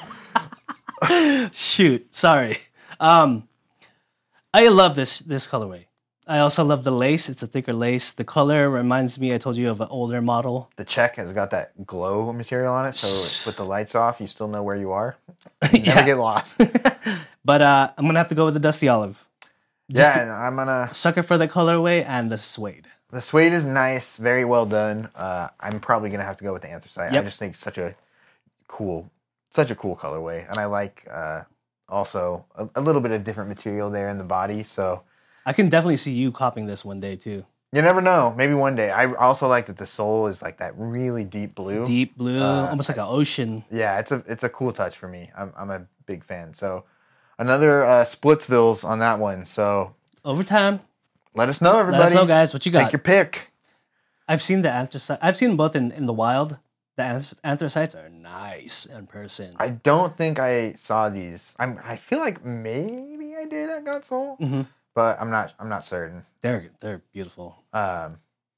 Speaker 1: Yeah. Shoot. Sorry. I love this colorway. I also love the lace. It's a thicker lace. The color reminds me, I told you, of an older model.
Speaker 2: The check has got that glow material on it, so with the lights off, you still know where you are. You never get lost.
Speaker 1: But I'm going to have to go with the Dusty Olive.
Speaker 2: And I'm going to...
Speaker 1: Sucker for the colorway and the suede.
Speaker 2: The suede is nice, very well done. I'm probably going to have to go with the Anthracite.
Speaker 1: Yep.
Speaker 2: I just think such a cool colorway. And I like also a little bit of different material there in the body, so...
Speaker 1: I can definitely see you copying this one day, too.
Speaker 2: You never know. Maybe one day. I also like that the sole is like that really deep blue.
Speaker 1: Deep blue, almost like an ocean.
Speaker 2: Yeah, it's a cool touch for me. I'm a big fan. So another Splitsvilles on that one. So
Speaker 1: overtime.
Speaker 2: Let us know, everybody.
Speaker 1: Let us know, guys, what you got.
Speaker 2: Take your pick.
Speaker 1: I've seen the anthracite. I've seen them both in the wild. The anthracites are nice in person.
Speaker 2: I don't think I saw these. I feel like maybe I did at Got Soul.
Speaker 1: Mm-hmm.
Speaker 2: But I'm not certain.
Speaker 1: They're beautiful.
Speaker 2: Here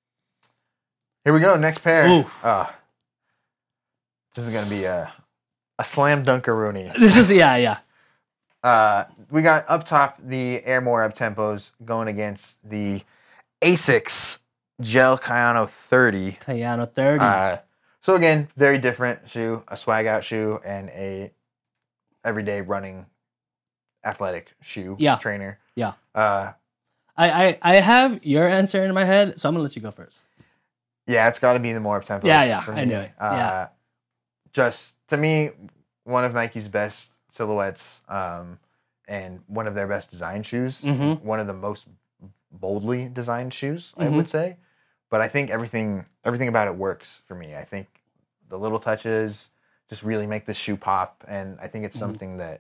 Speaker 2: we go. Next pair. This is gonna be a slam dunkaroonie.
Speaker 1: This is yeah.
Speaker 2: We got up top the Airmore up tempos going against the Asics Gel Kayano 30.
Speaker 1: Kayano 30.
Speaker 2: So again, very different shoe, a swag out shoe, and a everyday running athletic shoe trainer.
Speaker 1: Yeah. I have your answer in my head, so I'm gonna let you go first.
Speaker 2: Yeah, it's got to be the more up tempo.
Speaker 1: Yeah. I knew it.
Speaker 2: Just to me, one of Nike's best silhouettes, and one of their best design shoes.
Speaker 1: Mm-hmm.
Speaker 2: One of the most boldly designed shoes, I would say. But I think everything about it works for me. I think the little touches just really make the shoe pop, and I think it's something that.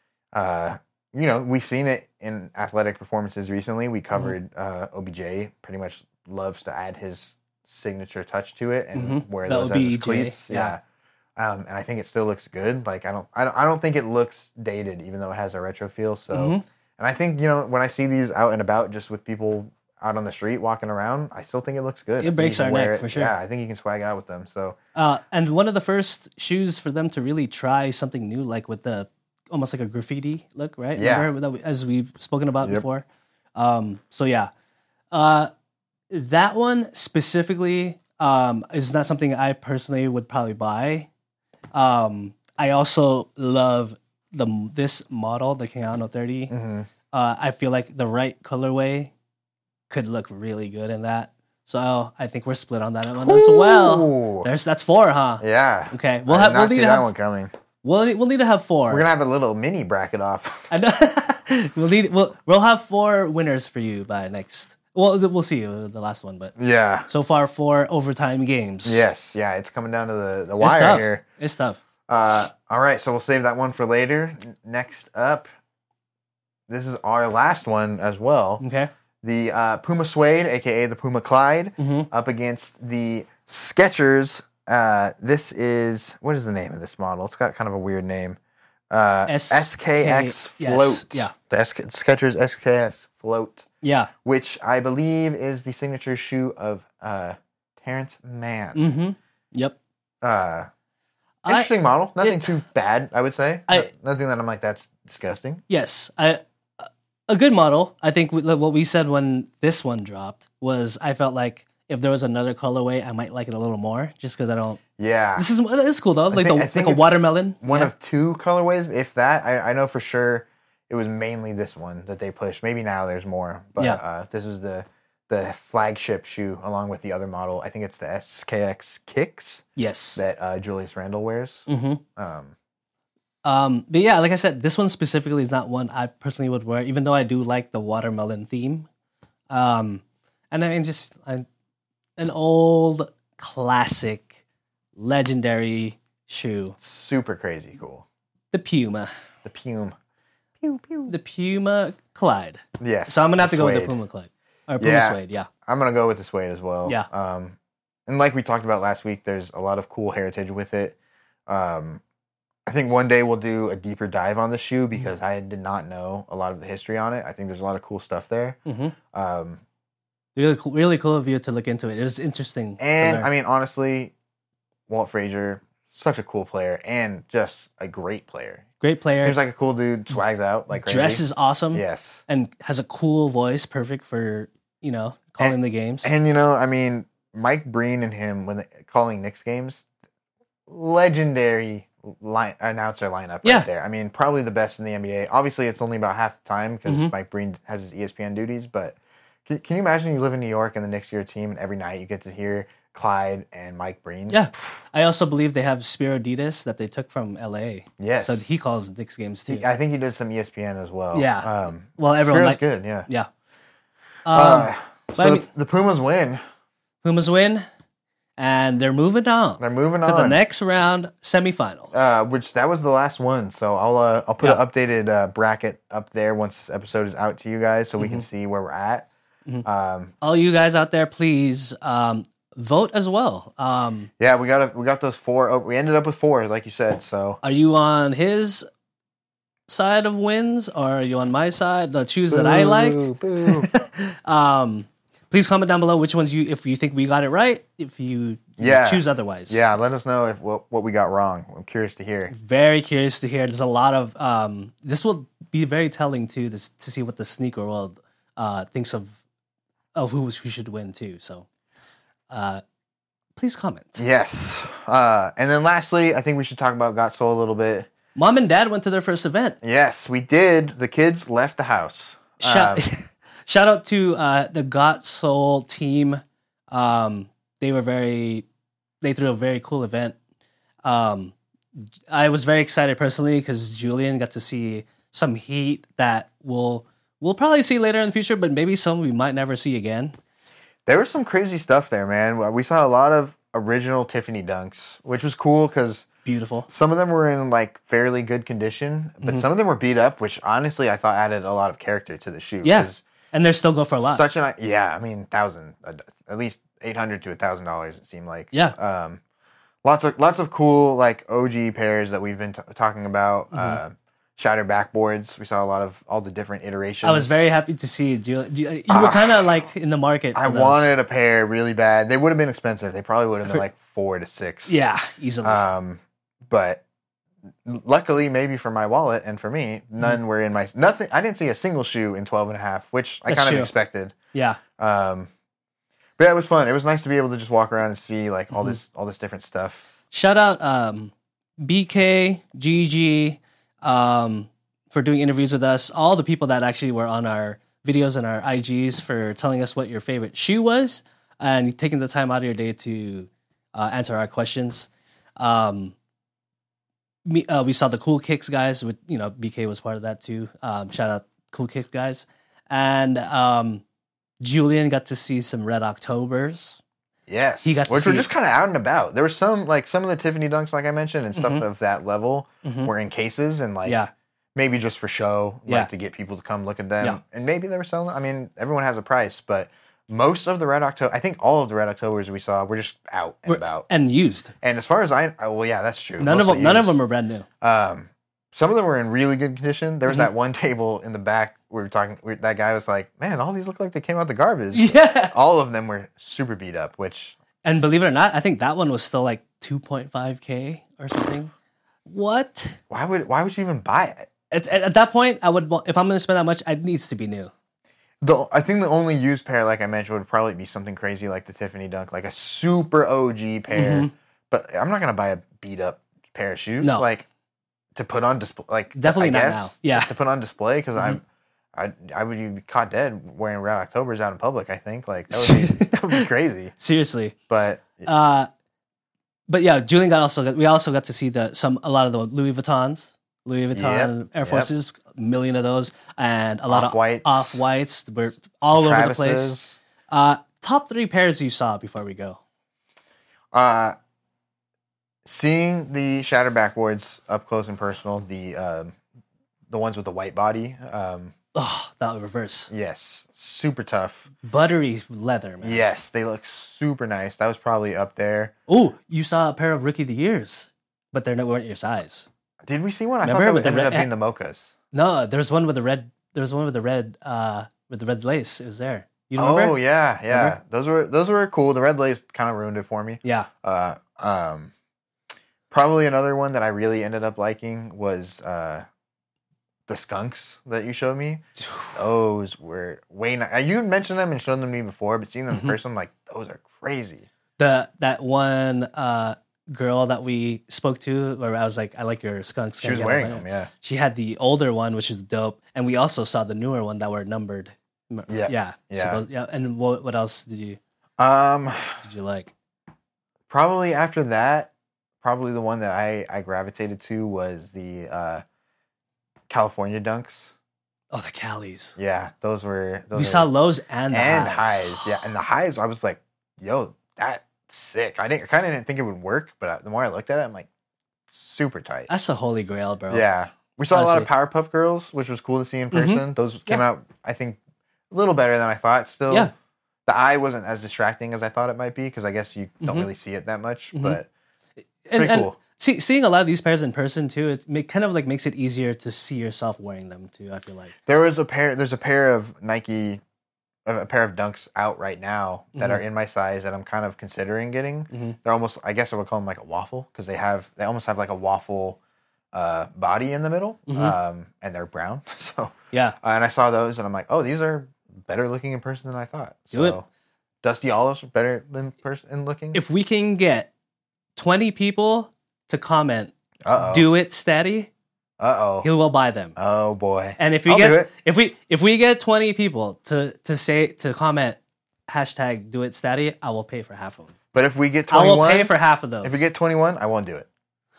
Speaker 2: We've seen it in athletic performances recently. We covered OBJ pretty much loves to add his signature touch to it and wear
Speaker 1: the
Speaker 2: those
Speaker 1: OBJ,
Speaker 2: as his cleats. Yeah. And I think it still looks good. Like I don't think it looks dated, even though it has a retro feel. So, and I think when I see these out and about, just with people out on the street walking around, I still think it looks good.
Speaker 1: It breaks our neck for sure.
Speaker 2: Yeah, I think you can swag out with them. So,
Speaker 1: and one of the first shoes for them to really try something new, like with the almost like a graffiti look, right?
Speaker 2: Yeah.
Speaker 1: Remember as we've spoken about before. So yeah, that one specifically is not something I personally would probably buy. I also love this model, the Kayano 30. I feel like the right colorway could look really good in that. So I think we're split on that one as well. That's 4, huh?
Speaker 2: Yeah.
Speaker 1: Okay.
Speaker 2: We'll need to have one coming.
Speaker 1: We'll need to have 4.
Speaker 2: We're gonna have a little mini bracket off.
Speaker 1: We'll have 4 winners for you by next. Well, we'll see the last one, but
Speaker 2: yeah.
Speaker 1: So far 4 overtime games.
Speaker 2: Yes, yeah, it's coming down to the wire here.
Speaker 1: It's tough.
Speaker 2: All right, so we'll save that one for later. Next up, this is our last one as well.
Speaker 1: Okay.
Speaker 2: The Puma Suede, aka the Puma Clyde, up against the Skechers. This is, what is the name of this model? It's got kind of a weird name. SKX Float.
Speaker 1: Yes, yeah.
Speaker 2: The Skechers SKX Float.
Speaker 1: Yeah.
Speaker 2: Which I believe is the signature shoe of Terrence Mann.
Speaker 1: Mm-hmm. Yep.
Speaker 2: Interesting model. Nothing too bad, I would say. Nothing that I'm like, that's disgusting.
Speaker 1: Yes. A good model. I think what we said when this one dropped was I felt like if there was another colorway, I might like it a little more just because I don't.
Speaker 2: Yeah.
Speaker 1: This is cool though. Like
Speaker 2: I think
Speaker 1: a watermelon.
Speaker 2: One of two colorways, if that. I know for sure it was mainly this one that they pushed. Maybe now there's more. But this was the flagship shoe along with the other model. I think it's the SKX Kicks.
Speaker 1: Yes.
Speaker 2: That Julius Randle wears.
Speaker 1: Mm-hmm. But yeah, like I said, this one specifically is not one I personally would wear, even though I do like the watermelon theme. And I mean, just an old classic, legendary shoe.
Speaker 2: Super crazy cool.
Speaker 1: The Puma.
Speaker 2: The Puma. Pew, pew.
Speaker 1: The Puma Clyde.
Speaker 2: Yes.
Speaker 1: So I'm gonna have to go with the Puma Clyde. Or Puma Suede, yeah.
Speaker 2: I'm gonna go with the suede as well.
Speaker 1: Yeah.
Speaker 2: And like we talked about last week, there's a lot of cool heritage with it. I think one day we'll do a deeper dive on the shoe because I did not know a lot of the history on it. I think there's a lot of cool stuff there.
Speaker 1: Mm-hmm. Really cool of you to look into it. It was interesting.
Speaker 2: And I mean, honestly, Walt Frazier, such a cool player and just a great player.
Speaker 1: Great player.
Speaker 2: Seems like a cool dude. Swags out like crazy.
Speaker 1: Dresses awesome.
Speaker 2: Yes.
Speaker 1: And has a cool voice, perfect for calling the games.
Speaker 2: And I mean, Mike Breen and him when calling Knicks games, legendary announcer lineup right there. I mean, probably the best in the NBA. Obviously, it's only about half the time because Mike Breen has his ESPN duties. But can you imagine you live in New York and the Knicks are your team, and every night you get to hear Clyde and Mike Breen?
Speaker 1: Yeah. I also believe they have Spiro Ditas that they took from LA.
Speaker 2: Yes.
Speaker 1: So he calls Knicks games too.
Speaker 2: I think he did some ESPN as well.
Speaker 1: Yeah. Well, everyone
Speaker 2: Spiro's good. Yeah.
Speaker 1: Yeah.
Speaker 2: So the Pumas win.
Speaker 1: Pumas win. And they're moving on.
Speaker 2: They're moving
Speaker 1: to
Speaker 2: on
Speaker 1: the next round semifinals.
Speaker 2: Which that was the last one. So I'll put an updated bracket up there once this episode is out to you guys, so we can see where we're at.
Speaker 1: All you guys out there, please vote as well.
Speaker 2: Yeah, we got those 4. We ended up with 4, like you said. So
Speaker 1: are you on his side of wins, or are you on my side? The shoes that I like.
Speaker 2: Boo.
Speaker 1: Please comment down below which ones if you think we got it right. If you choose otherwise.
Speaker 2: Yeah, let us know what we got wrong. I'm curious to hear.
Speaker 1: Very curious to hear. There's a lot of this will be very telling too to see what the sneaker world thinks of who should win too. So please comment.
Speaker 2: Yes. And then lastly, I think we should talk about Got Soul a little bit.
Speaker 1: Mom and Dad went to their first event.
Speaker 2: Yes, we did. The kids left the house.
Speaker 1: Shout out to the Got Soul team. They threw a very cool event. I was very excited personally because Julian got to see some heat that we'll probably see later in the future, but maybe some we might never see again.
Speaker 2: There was some crazy stuff there, man. We saw a lot of original Tiffany dunks, which was cool because
Speaker 1: beautiful.
Speaker 2: Some of them were in like fairly good condition, but some of them were beat up, which honestly I thought added a lot of character to the shoe.
Speaker 1: Yeah. And they're still go for a lot.
Speaker 2: I mean, at least $800 to $1,000. It seemed like.
Speaker 1: Yeah.
Speaker 2: Lots of cool like OG pairs that we've been talking about. Shattered backboards. We saw all the different iterations.
Speaker 1: I was very happy to see you were kind of like in the market.
Speaker 2: I wanted a pair really bad. They would have been expensive. They probably would have been like $4 to $6.
Speaker 1: Yeah, easily.
Speaker 2: But luckily, maybe for my wallet and for me, none were in nothing. I didn't see a single shoe in 12.5, which I kind of expected.
Speaker 1: Yeah.
Speaker 2: But yeah, it was fun. It was nice to be able to just walk around and see like all this different stuff.
Speaker 1: Shout out BK, GG, for doing interviews with us. All the people that actually were on our videos and our IGs for telling us what your favorite shoe was and taking the time out of your day to answer our questions. We saw the Cool Kicks guys, with BK was part of that too. Shout out Cool Kicks guys, and Julian got to see some Red Octobers.
Speaker 2: Yes,
Speaker 1: he got to
Speaker 2: which
Speaker 1: see
Speaker 2: were just kind of out and about. There were some of the Tiffany dunks, like I mentioned, and stuff of that level were in cases and maybe just for show, to get people to come look at them. Yeah. And maybe they were selling. I mean, everyone has a price, but most of the Red October, I think all of the Red Octobers we saw were just out and about.
Speaker 1: And used.
Speaker 2: And as far as well, yeah, that's true.
Speaker 1: None of them are brand new.
Speaker 2: Some of them were in really good condition. There was that one table in the back we were talking. That guy was like, "Man, all these look like they came out the garbage."
Speaker 1: Yeah.
Speaker 2: All of them were super beat up.
Speaker 1: And believe it or not, I think that one was still like 2.5K or something. What?
Speaker 2: Why would you even buy it?
Speaker 1: At that point, I would. If I'm going to spend that much, it needs to be new.
Speaker 2: I think the only used pair, like I mentioned, would probably be something crazy like the Tiffany Dunk, like a super OG pair.
Speaker 1: Mm-hmm.
Speaker 2: But I'm not gonna buy a beat up pair of shoes.
Speaker 1: No.
Speaker 2: Like to put on display. Like
Speaker 1: Definitely not now. Yeah.
Speaker 2: to put on display because
Speaker 1: Mm-hmm.
Speaker 2: I would be caught dead wearing Red Octobers out in public. I think like that would be crazy.
Speaker 1: Seriously.
Speaker 2: But
Speaker 1: yeah, Julian we also got to see a lot of the Louis Vuitton Air Forces, a million of those, and a lot of Off-Whites. We're all over the place. Top 3 pairs you saw before we go.
Speaker 2: Seeing the Shatter backboards up close and personal, the ones with the white body.
Speaker 1: That reverse.
Speaker 2: Yes, super tough.
Speaker 1: Buttery leather, man.
Speaker 2: Yes, they look super nice. That was probably up there.
Speaker 1: Oh, you saw a pair of Rookie of the Years, but they weren't your size.
Speaker 2: Did we see one? I
Speaker 1: Remember
Speaker 2: thought that ended up being the Mochas.
Speaker 1: No, there's one with the red. There's one with the red lace. It was there. You don't remember?
Speaker 2: Oh yeah.
Speaker 1: Remember?
Speaker 2: Those were cool. The red lace kind of ruined it for me.
Speaker 1: Yeah.
Speaker 2: Probably another one that I really ended up liking was the Skunks that you showed me. Those were way nice. You mentioned them and shown them to me before, but seeing them in person, I'm like, those are crazy.
Speaker 1: That one girl that we spoke to, where I was like, I like your Skunks.
Speaker 2: She was wearing them, yeah.
Speaker 1: She had the older one, which is dope, and we also saw the newer one that were numbered. Yeah. So and what else did you like?
Speaker 2: Probably after that, probably the one that I gravitated to was the California Dunks.
Speaker 1: Oh, the Calis.
Speaker 2: Yeah, those were.
Speaker 1: We saw lows and
Speaker 2: highs. Yeah, and the highs, I was like, yo, that's sick. I kind of didn't think it would work, but the more I looked at it, I'm like, super tight.
Speaker 1: That's the holy grail, bro.
Speaker 2: Yeah. We saw a lot of Powerpuff Girls, which was cool to see in person. Those came out, I think, a little better than I thought still.
Speaker 1: Yeah.
Speaker 2: The eye wasn't as distracting as I thought it might be, because I guess you don't really see it that much, but pretty cool.
Speaker 1: Seeing a lot of these pairs in person too, it kind of like makes it easier to see yourself wearing them too. I feel like
Speaker 2: there's a pair of Nike, a pair of Dunks out right now that are in my size that I'm kind of considering getting. They're almost, I guess I would call them like a waffle, because they almost have like a waffle body in the middle, and they're brown. So
Speaker 1: yeah,
Speaker 2: and I saw those and I'm like, oh, these are better looking in person than I thought.
Speaker 1: Do it.
Speaker 2: Dusty Olives are better than person looking.
Speaker 1: If we can get 20 people to comment, do it steady. He will buy them.
Speaker 2: Oh boy!
Speaker 1: And if we get 20 people to comment hashtag do it steady, I will pay for half of them.
Speaker 2: But if we get 21,
Speaker 1: I will pay for half of those.
Speaker 2: If we get 21, I won't do it.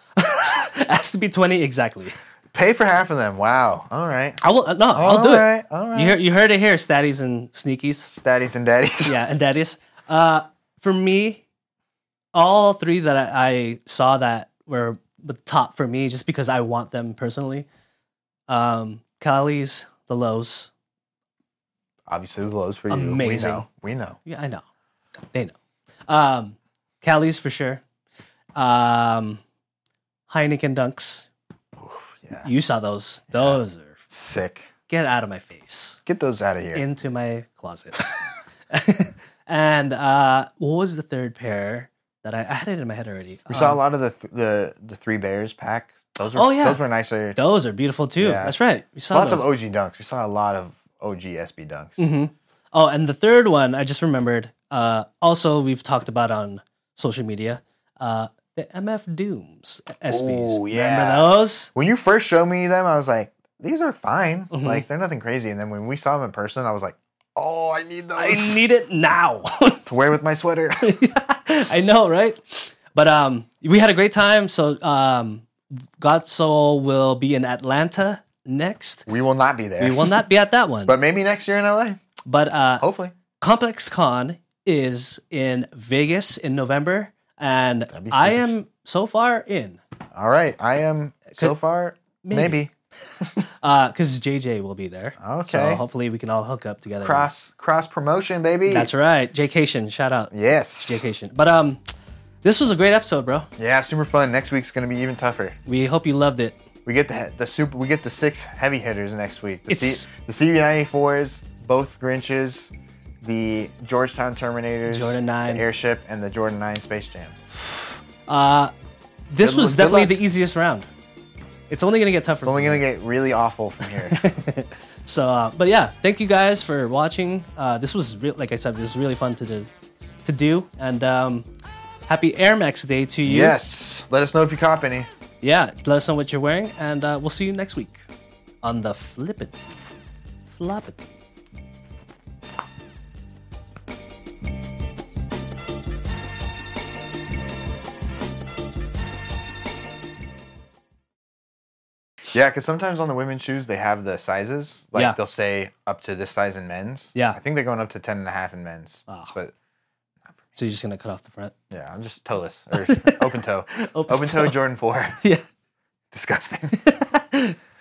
Speaker 1: It has to be 20 exactly.
Speaker 2: Pay for half of them. Wow. All right.
Speaker 1: I'll do it.
Speaker 2: All right.
Speaker 1: You heard it here, statties and sneakies.
Speaker 2: Statties and daddies.
Speaker 1: Yeah, and daddies. For me, all 3 that I saw that were the top for me, just because I want them personally. Calis, the lows.
Speaker 2: Obviously, the lows for you.
Speaker 1: Amazing.
Speaker 2: We know.
Speaker 1: Yeah, I know. They know. Calis for sure. Heineken Dunks.
Speaker 2: Oof, yeah.
Speaker 1: You saw those. Those are
Speaker 2: sick.
Speaker 1: Get out of my face.
Speaker 2: Get those out of here.
Speaker 1: Into my closet. And what was the third pair that I had it in my head already?
Speaker 2: We saw a lot of the Three Bears pack. Those were nicer.
Speaker 1: Those are beautiful too. Yeah. That's right. We saw
Speaker 2: lots of OG Dunks. We saw a lot of OG SB Dunks.
Speaker 1: Mm-hmm. Oh, and the third one I just remembered. Also, we've talked about on social media. The MF Dooms SBs.
Speaker 2: Oh yeah,
Speaker 1: remember those?
Speaker 2: When you first showed me them, I was like, these are fine. Like they're nothing crazy. And then when we saw them in person, I was like, oh, I need those.
Speaker 1: I need it now
Speaker 2: to wear with my sweater.
Speaker 1: I know, right? But we had a great time. So Godsoul will be in Atlanta next.
Speaker 2: We will not be there.
Speaker 1: We will not be at that one.
Speaker 2: But maybe next year in LA.
Speaker 1: But
Speaker 2: hopefully.
Speaker 1: Complex Con is in Vegas in November. And I am so far in.
Speaker 2: All right. I am so far, maybe.
Speaker 1: Because JJ will be there.
Speaker 2: Okay.
Speaker 1: So hopefully we can all hook up together.
Speaker 2: Cross promotion, baby.
Speaker 1: That's right. Jaycation. Shout out.
Speaker 2: Yes.
Speaker 1: Jaycation. But this was a great episode, bro.
Speaker 2: Yeah, super fun. Next week's gonna be even tougher.
Speaker 1: We hope you loved it.
Speaker 2: We get we get the 6 heavy hitters next week. The
Speaker 1: It's-
Speaker 2: the CV-94s, both Grinches, the Georgetown Terminators,
Speaker 1: Jordan 9.
Speaker 2: the Airship, and the Jordan 9 Space Jam.
Speaker 1: This
Speaker 2: Good
Speaker 1: was
Speaker 2: luck.
Speaker 1: definitely the easiest round. It's only going to get tougher.
Speaker 2: It's only gonna get really awful from here.
Speaker 1: So, but yeah, thank you guys for watching. This was, like I said, this was really fun to do. And happy Air Max Day to you.
Speaker 2: Yes. Let us know if you cop any.
Speaker 1: Yeah, let us know what you're wearing. And we'll see you next week on the Flippity Floppity.
Speaker 2: Yeah, because sometimes on the women's shoes they have the sizes. Like
Speaker 1: Yeah.
Speaker 2: they'll say up to this size in men's.
Speaker 1: Yeah.
Speaker 2: I think they're going up to 10.5 in men's.
Speaker 1: Ah.
Speaker 2: But
Speaker 1: So you're just going to cut off the front?
Speaker 2: yeah, I'm just toeless or open toe.
Speaker 1: Open
Speaker 2: Open toe Jordan 4.
Speaker 1: Yeah.
Speaker 2: Disgusting.